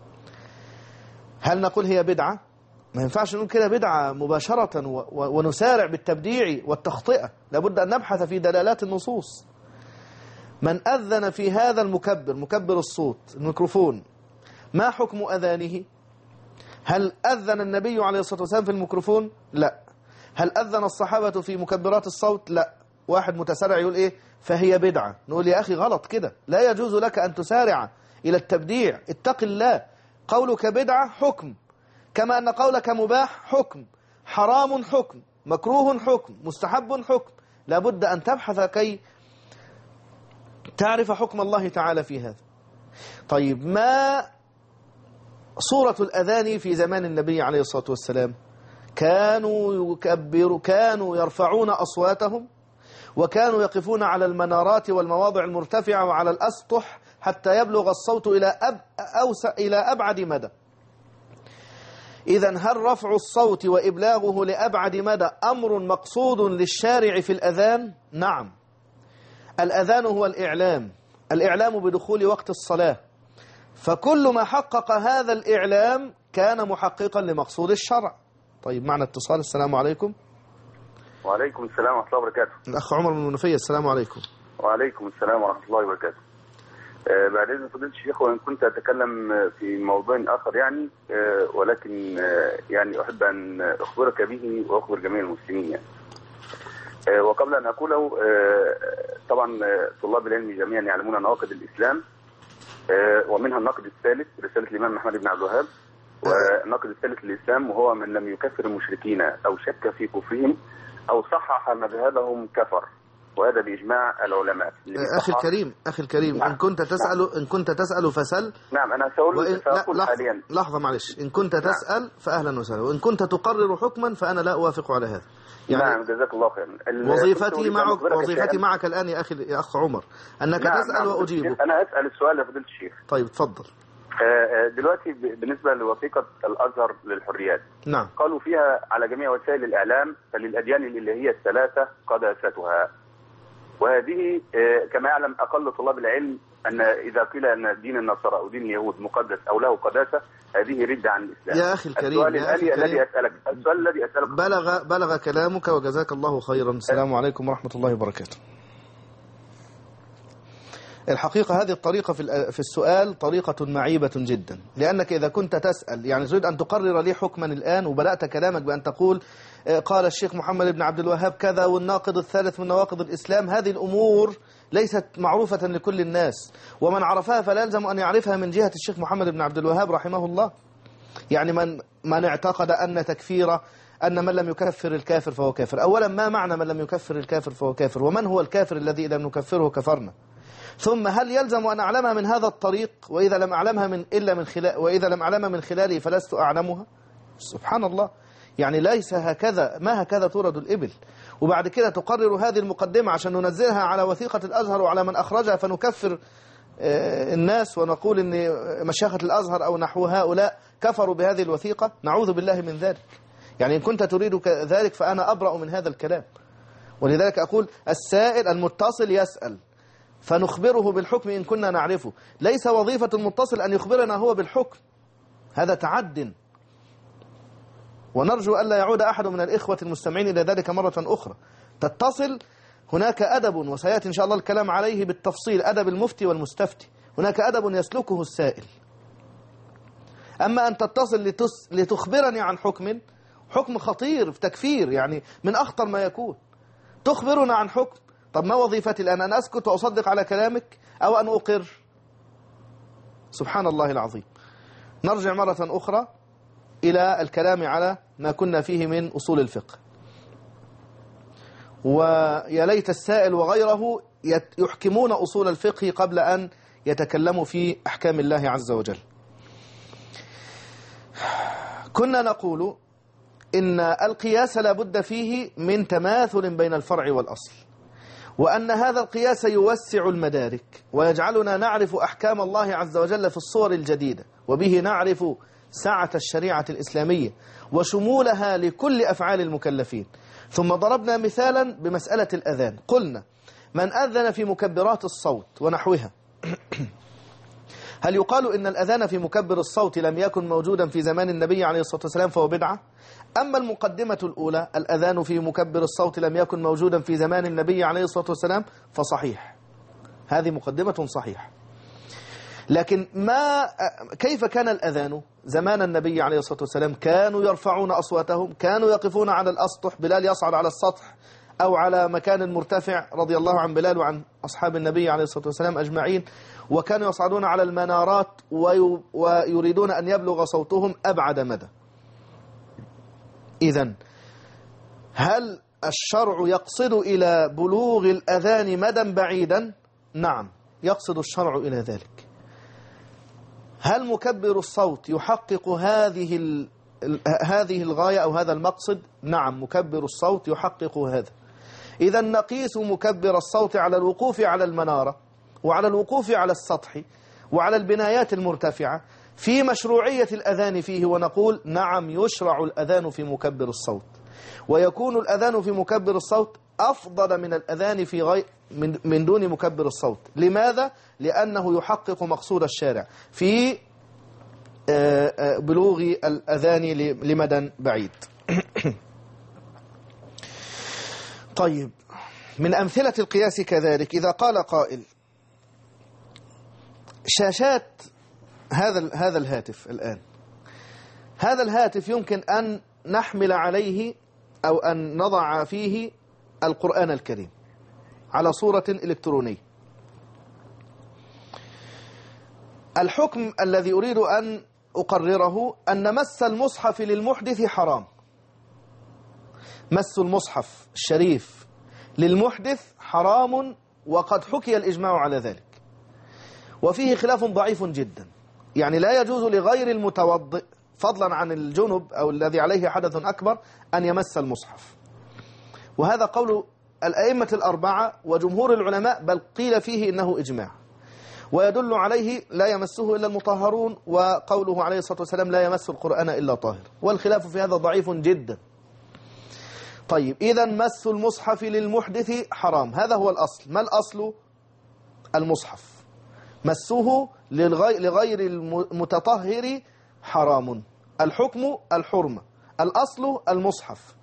هل نقول هي بدعة؟ ما ينفعش نقول كده بدعة مباشرة ونسارع بالتبديع والتخطئة، لابد أن نبحث في دلالات النصوص. من أذن في هذا المكبر، مكبر الصوت الميكروفون، ما حكم أذانه؟ هل أذن النبي عليه الصلاة والسلام في الميكروفون؟ لا. هل أذن الصحابة في مكبرات الصوت؟ لا. واحد متسارع يقول إيه؟ فهي بدعة. نقول يا أخي غلط كده، لا يجوز لك أن تسارع إلى التبديع، اتق الله. قولك بدعة حكم، كما أن قولك مباح حكم، حرام حكم، مكروه حكم، مستحب حكم. لابد أن تبحث كي تعرف حكم الله تعالى في هذا. طيب، ما صورة الأذان في زمان النبي عليه الصلاة والسلام؟ كانوا يرفعون أصواتهم، وكانوا يقفون على المنارات والمواضع المرتفعة وعلى الأسطح حتى يبلغ الصوت إلى أبعد مدى. إذن هل رفع الصوت وإبلاغه لأبعد مدى أمر مقصود للشارع في الأذان؟ نعم. الأذان هو الإعلام بدخول وقت الصلاة، فكل ما حقق هذا الإعلام كان محققا لمقصود الشرع. طيب، معنا اتصال. السلام عليكم. وعليكم السلام ورحمة الله وبركاته. الأخ عمر من المنوفية. السلام عليكم. وعليكم السلام ورحمة الله وبركاته. بعد إذن فضيلة الشيخ، وإن كنت أتكلم في موضوع آخر يعني، ولكن يعني أحب أن أخبرك به وأخبر جميع المسلمين يعني. وقبل أن أقوله، طبعا طلاب العلم جميعا يعلمون نواقض الإسلام، ومنها النقد الثالث رسالة الإمام محمد بن عبد الوهاب، والنقد الثالث للإسلام وهو من لم يكفر المشركين أو شك في كفرهم أو صحح مذهبهم كفر، وهذا بإجماع العلماء. أخي الكريم، نعم. إن كنت تسأل فسل. نعم، أنا سأقول حاليا. لحظة معلش، إن كنت تسأل نعم. فأهلا وسهلا، وإن كنت تقرر حكما فأنا لا أوافق على هذا. يعني نعم، جزاك الله خيرا. وظيفتي معك الآن يا أخ عمر أنك نعم تسأل نعم وأجيبك. أنا أسأل السؤال يا فضيلة الشيخ. طيب تفضل. دلوقتي بالنسبة لوثيقة الأزهر للحريات، نعم، قالوا فيها على جميع وسائل الإعلام فللأديان الإلهية الثلاثة قداستها، وهذه كما يعلم أقل طلاب العلم أن إذا قيل أن دين النصارى أو دين اليهود مقدس أو له قداسة، هذه ردة عن الإسلام. يا أخي الكريم، السؤال الذي أسألك بلغ كلامك، وجزاك الله خيرا. السلام عليكم ورحمة الله وبركاته. الحقيقة هذه الطريقة في السؤال طريقة معيبة جدا، لأنك إذا كنت تسأل يعني تريد أن تقرر لي حكما الآن، وبدأت كلامك بأن تقول قال الشيخ محمد بن عبد الوهاب كذا، والناقض الثالث من نواقض الإسلام، هذه الأمور ليست معروفة لكل الناس، ومن عرفها فلا يلزم أن يعرفها من جهة الشيخ محمد بن عبد الوهاب رحمه الله. يعني من اعتقد أن تكفير أن من لم يكفر الكافر فهو كافر. أولا، ما معنى من لم يكفر الكافر فهو كافر؟ ومن هو الكافر الذي إذا لم نكفره كفرنا؟ ثم هل يلزم أن أعلمها من هذا الطريق، وإذا لم أعلمها وإذا لم أعلمها من خلاله فلست أعلمها؟ سبحان الله، يعني ليس هكذا، ما هكذا تورد الإبل. وبعد كده تقرر هذه المقدمة عشان ننزلها على وثيقة الأزهر وعلى من أخرجها، فنكفر الناس ونقول إن مشايخة الأزهر أو نحو هؤلاء كفروا بهذه الوثيقة. نعوذ بالله من ذلك. يعني إن كنت تريد ذلك فأنا أبرأ من هذا الكلام. ولذلك أقول السائل المتصل يسأل فنخبره بالحكم إن كنا نعرفه. ليس وظيفة المتصل أن يخبرنا هو بالحكم، هذا تعد، ونرجو ألا يعود أحد من الإخوة المستمعين إلى ذلك مرة أخرى. تتصل، هناك أدب وسيأتي إن شاء الله الكلام عليه بالتفصيل، أدب المفتي والمستفتي، هناك أدب يسلكه السائل. أما أن تتصل لتخبرني عن حكم خطير في تكفير، يعني من أخطر ما يكون، تخبرنا عن حكم. طب ما وظيفتي الآن؟ أن أسكت وأصدق على كلامك أو أن أقر؟ سبحان الله العظيم. نرجع مرة أخرى إلى الكلام على ما كنا فيه من أصول الفقه. ويا ليت السائل وغيره يحكمون أصول الفقه قبل أن يتكلموا في أحكام الله عز وجل. كنا نقول إن القياس لا بد فيه من تماثل بين الفرع والأصل، وأن هذا القياس يوسع المدارك ويجعلنا نعرف أحكام الله عز وجل في الصور الجديدة، وبه نعرف سعة الشريعة الإسلامية وشمولها لكل أفعال المكلفين. ثم ضربنا مثالا بمسألة الأذان، قلنا من أذن في مكبرات الصوت ونحوها، هل يقال إن الأذان في مكبر الصوت لم يكن موجودا في زمان النبي عليه الصلاة والسلام فهو بدعة؟ أما المقدمة الأولى، الأذان في مكبر الصوت لم يكن موجودا في زمان النبي عليه الصلاة والسلام، فصحيح، هذه مقدمة صحيحة. لكن كيف كان الأذان زمان النبي عليه الصلاة والسلام؟ كانوا يرفعون أصواتهم، كانوا يقفون على الأسطح، بلال يصعد على السطح أو على مكان مرتفع رضي الله عن بلال وعن أصحاب النبي عليه الصلاة والسلام أجمعين، وكانوا يصعدون على المنارات ويريدون أن يبلغ صوتهم أبعد مدى. إذن هل الشرع يقصد إلى بلوغ الأذان مدى بعيدا؟ نعم، يقصد الشرع إلى ذلك. هل مكبر الصوت يحقق هذه الغاية أو هذا المقصد؟ نعم، مكبر الصوت يحقق هذا. إذا نقيس مكبر الصوت على الوقوف على المنارة وعلى الوقوف على السطح وعلى البنايات المرتفعة في مشروعية الأذان فيه، ونقول نعم يشرع الأذان في مكبر الصوت، ويكون الأذان في مكبر الصوت أفضل من الأذان من دون مكبر الصوت. لماذا؟ لأنه يحقق مقصود الشارع في بلوغ الأذان لمدى بعيد. طيب، من أمثلة القياس كذلك إذا قال قائل شاشات هذا الهاتف الآن، هذا الهاتف يمكن أن نحمل عليه أو أن نضع فيه القرآن الكريم على صورة إلكترونية. الحكم الذي أريد أن أقرره أن مس المصحف للمحدث حرام. مس المصحف الشريف للمحدث حرام، وقد حكي الإجماع على ذلك، وفيه خلاف ضعيف جدا. يعني لا يجوز لغير المتوضئ فضلا عن الجنب أو الذي عليه حدث أكبر أن يمس المصحف، وهذا قول الأئمة الأربعة وجمهور العلماء، بل قيل فيه إنه إجماع، ويدل عليه لا يمسه إلا المطهرون، وقوله عليه الصلاة والسلام لا يمس القرآن إلا طاهر، والخلاف في هذا ضعيف جدا. طيب، إذا مس المصحف للمحدث حرام، هذا هو الأصل. ما الأصل؟ المصحف مسه لغير المتطهر حرام، الحكم الحرمة، الأصل المصحف.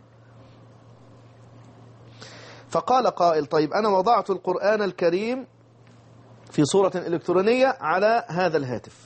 فقال قائل طيب أنا وضعت القرآن الكريم في صورة إلكترونية على هذا الهاتف،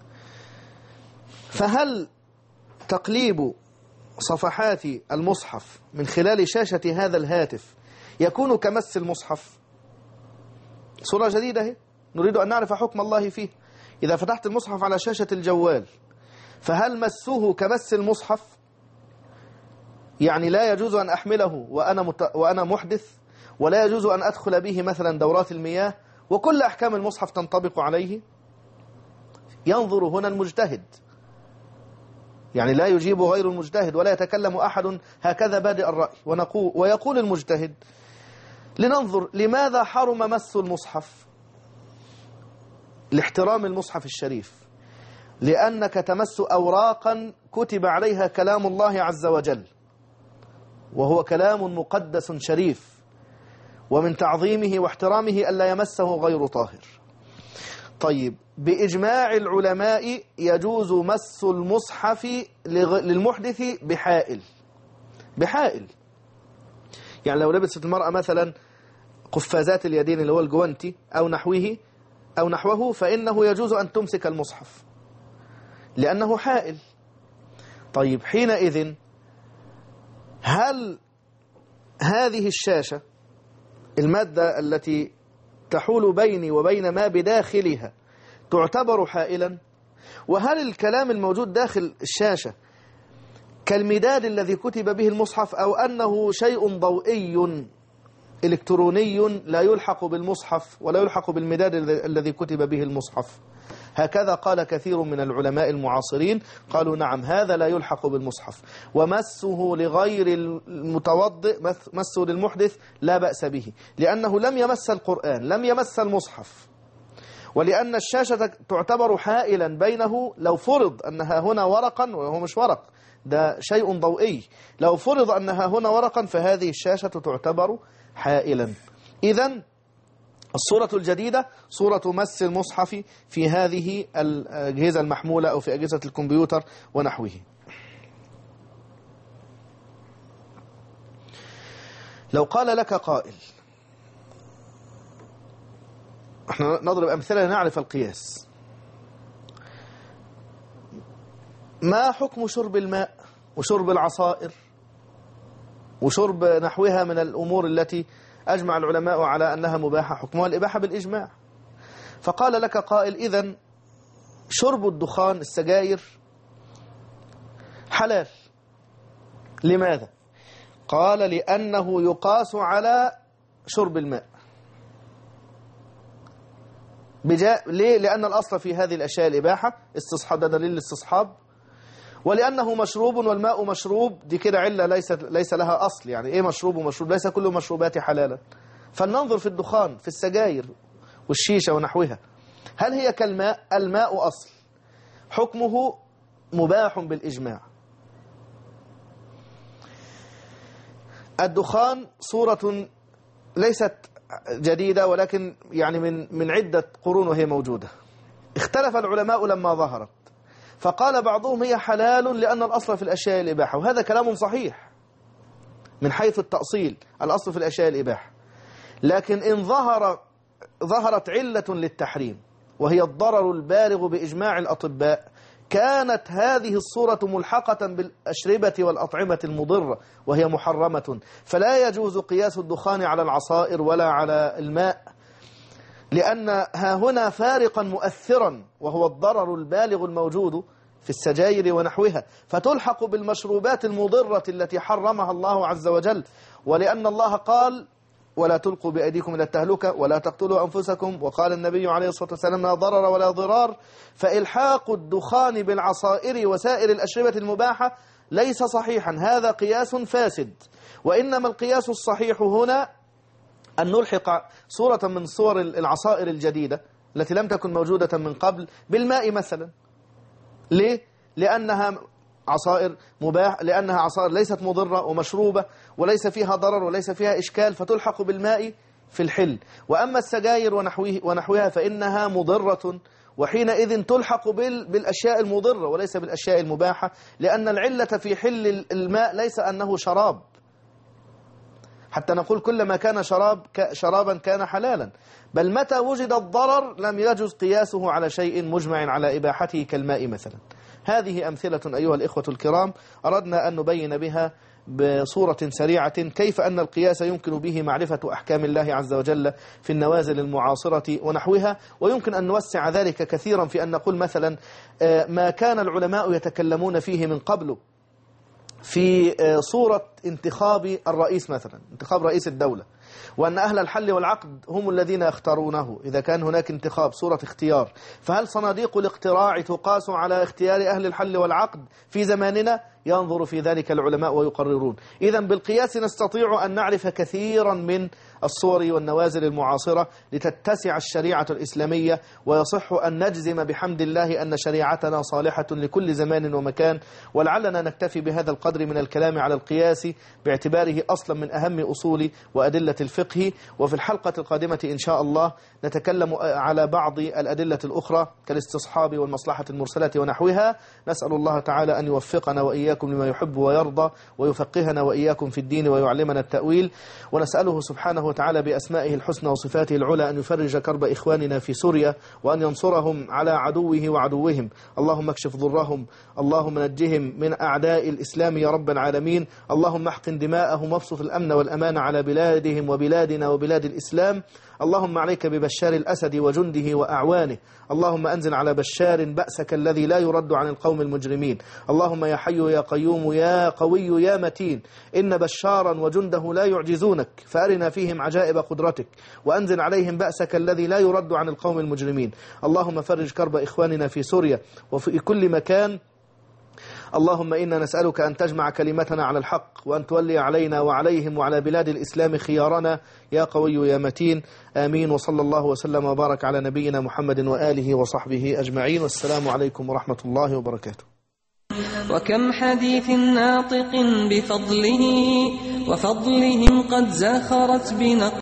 فهل تقليب صفحات المصحف من خلال شاشة هذا الهاتف يكون كمس المصحف؟ صورة جديدة، نريد أن نعرف حكم الله فيه. إذا فتحت المصحف على شاشة الجوال فهل مسه كمس المصحف؟ يعني لا يجوز أن أحمله وأنا محدث، ولا يجوز أن أدخل به مثلا دورات المياه، وكل أحكام المصحف تنطبق عليه. ينظر هنا المجتهد، يعني لا يجيب غير المجتهد، ولا يتكلم أحد هكذا بادئ الرأي، ويقول المجتهد لننظر لماذا حرم مس المصحف؟ لاحترام المصحف الشريف، لأنك تمس أوراقا كتب عليها كلام الله عز وجل، وهو كلام مقدس شريف، ومن تعظيمه واحترامه ألا يمسه غير طاهر. طيب، بإجماع العلماء يجوز مس المصحف للمحدث بحائل. يعني لو لبست المرأة مثلا قفازات اليدين اللي هو الجوانتي أو نحوه فإنه يجوز أن تمسك المصحف لأنه حائل. طيب، حينئذ هل هذه الشاشة المادة التي تحول بيني وبين ما بداخلها تعتبر حائلا؟ وهل الكلام الموجود داخل الشاشة كالمداد الذي كتب به المصحف، أو أنه شيء ضوئي إلكتروني لا يلحق بالمصحف ولا يلحق بالمداد الذي كتب به المصحف. هكذا قال كثير من العلماء المعاصرين، قالوا نعم هذا لا يلحق بالمصحف، ومسه لغير المتوضئ مسه للمحدث لا بأس به، لأنه لم يمس القرآن، لم يمس المصحف، ولأن الشاشة تعتبر حائلا بينه. لو فرض أنها هنا ورقا، وهو مش ورق، ده شيء ضوئي، لو فرض أنها هنا ورقا فهذه الشاشة تعتبر حائلا. إذن الصورة الجديدة صورة مس المصحف في هذه الأجهزة المحمولة أو في أجهزة الكمبيوتر ونحوه. لو قال لك قائل، احنا نضرب أمثلة لنعرف القياس، ما حكم شرب الماء وشرب العصائر وشرب نحوها من الأمور التي أجمع العلماء على أنها مباحة، حكمها الإباحة بالإجماع؟ فقال لك قائل إذن شرب الدخان السجاير حلال. لماذا؟ قال لأنه يقاس على شرب الماء. ليه؟ لأن الأصل في هذه الأشياء الإباحة، استصحاب، ده دليل الاستصحاب، ولأنه مشروب والماء مشروب، دي كده علة ليس لها أصل. يعني إيه مشروب ومشروب؟ ليس كل مشروبات حلالا. فلننظر في الدخان، في السجاير والشيشة ونحوها، هل هي كالماء؟ الماء أصل، حكمه مباح بالإجماع. الدخان صورة ليست جديدة، ولكن يعني من عدة قرون وهي موجودة. اختلف العلماء لما ظهرت، فقال بعضهم هي حلال لأن الأصل في الأشياء الإباحة، وهذا كلام صحيح من حيث التأصيل، الأصل في الأشياء الإباحة. لكن إن ظهرت علة للتحريم وهي الضرر البالغ بإجماع الأطباء، كانت هذه الصورة ملحقة بالأشربة والأطعمة المضرة وهي محرمة، فلا يجوز قياس الدخان على العصائر ولا على الماء، لأن ها هنا فارقا مؤثرا وهو الضرر البالغ الموجود في السجاير ونحوها، فتلحق بالمشروبات المضرة التي حرمها الله عز وجل. ولأن الله قال ولا تلقوا بأيديكم إلى التهلكة ولا تقتلوا أنفسكم، وقال النبي عليه الصلاة والسلام لا ضرر ولا ضرار. فإلحاق الدخان بالعصائر وسائر الأشربة المباحة ليس صحيحا، هذا قياس فاسد. وإنما القياس الصحيح هنا أن نلحق صورة من صور العصائر الجديدة التي لم تكن موجودة من قبل بالماء مثلا. ليه؟ لأنها عصائر مباح، لأنها عصائر ليست مضرة ومشروبة وليس فيها ضرر وليس فيها إشكال، فتلحق بالماء في الحل. وأما السجاير ونحوها فإنها مضرة، وحينئذ تلحق بالأشياء المضرة وليس بالأشياء المباحة، لأن العلة في حل الماء ليس أنه شراب، حتى نقول كلما كان شرابا كان حلالا، بل متى وجد الضرر لم يجوز قياسه على شيء مجمع على إباحته كالماء مثلا. هذه أمثلة أيها الإخوة الكرام أردنا أن نبين بها بصورة سريعة كيف أن القياس يمكن به معرفة أحكام الله عز وجل في النوازل المعاصرة ونحوها. ويمكن أن نوسع ذلك كثيرا في أن نقول مثلا ما كان العلماء يتكلمون فيه من قبل في صورة انتخاب الرئيس مثلا، انتخاب رئيس الدولة، وأن أهل الحل والعقد هم الذين يختارونه إذا كان هناك انتخاب صورة اختيار. فهل صناديق الاقتراع تقاس على اختيار أهل الحل والعقد في زماننا؟ ينظر في ذلك العلماء ويقررون. إذن بالقياس نستطيع أن نعرف كثيرا من الصور والنوازل المعاصرة لتتسع الشريعة الإسلامية، ويصح أن نجزم بحمد الله أن شريعتنا صالحة لكل زمان ومكان. ولعلنا نكتفي بهذا القدر من الكلام على القياس باعتباره أصلا من أهم أصول وأدلة الفقه. وفي الحلقة القادمة إن شاء الله نتكلم على بعض الأدلة الأخرى كالاستصحاب والمصلحة المرسلة ونحوها. نسأل الله تعالى أن يوفقنا وإياكم لما يحب ويرضى، ويفقهنا وإياكم في الدين ويعلمنا التأويل. ونسأله سبحانه وتعالى بأسمائه الحسنى وصفاته العلى أن يفرج كرب إخواننا في سوريا، وأن ينصرهم على عدوه وعدوهم. اللهم اكشف ضرهم، اللهم نجهم من أعداء الإسلام يا رب العالمين. اللهم احقن دماءهم وابسط الأمن والأمان على بلادهم وبلادنا وبلاد الإسلام. اللهم عليك ببشار الأسد وجنده وأعوانه. اللهم أنزل على بشار بأسك الذي لا يرد عن القوم المجرمين. اللهم يا حي يا قيوم يا قوي يا متين، إن بشارا وجنده لا يعجزونك، فأرنا فيهم عجائب قدرتك، وأنزل عليهم بأسك الذي لا يرد عن القوم المجرمين. اللهم فرج كرب إخواننا في سوريا وفي كل مكان. اللهم إنا نسألك أن تجمع كلمتنا على الحق، وأن تولي علينا وعليهم وعلى بلاد الإسلام خيارنا يا قوي يا متين. آمين. وصلى الله وسلم وبارك على نبينا محمد وآله وصحبه أجمعين، والسلام عليكم ورحمة الله وبركاته. وكم حديث ناطق بفضله وفضلهم قد زخرت بنقل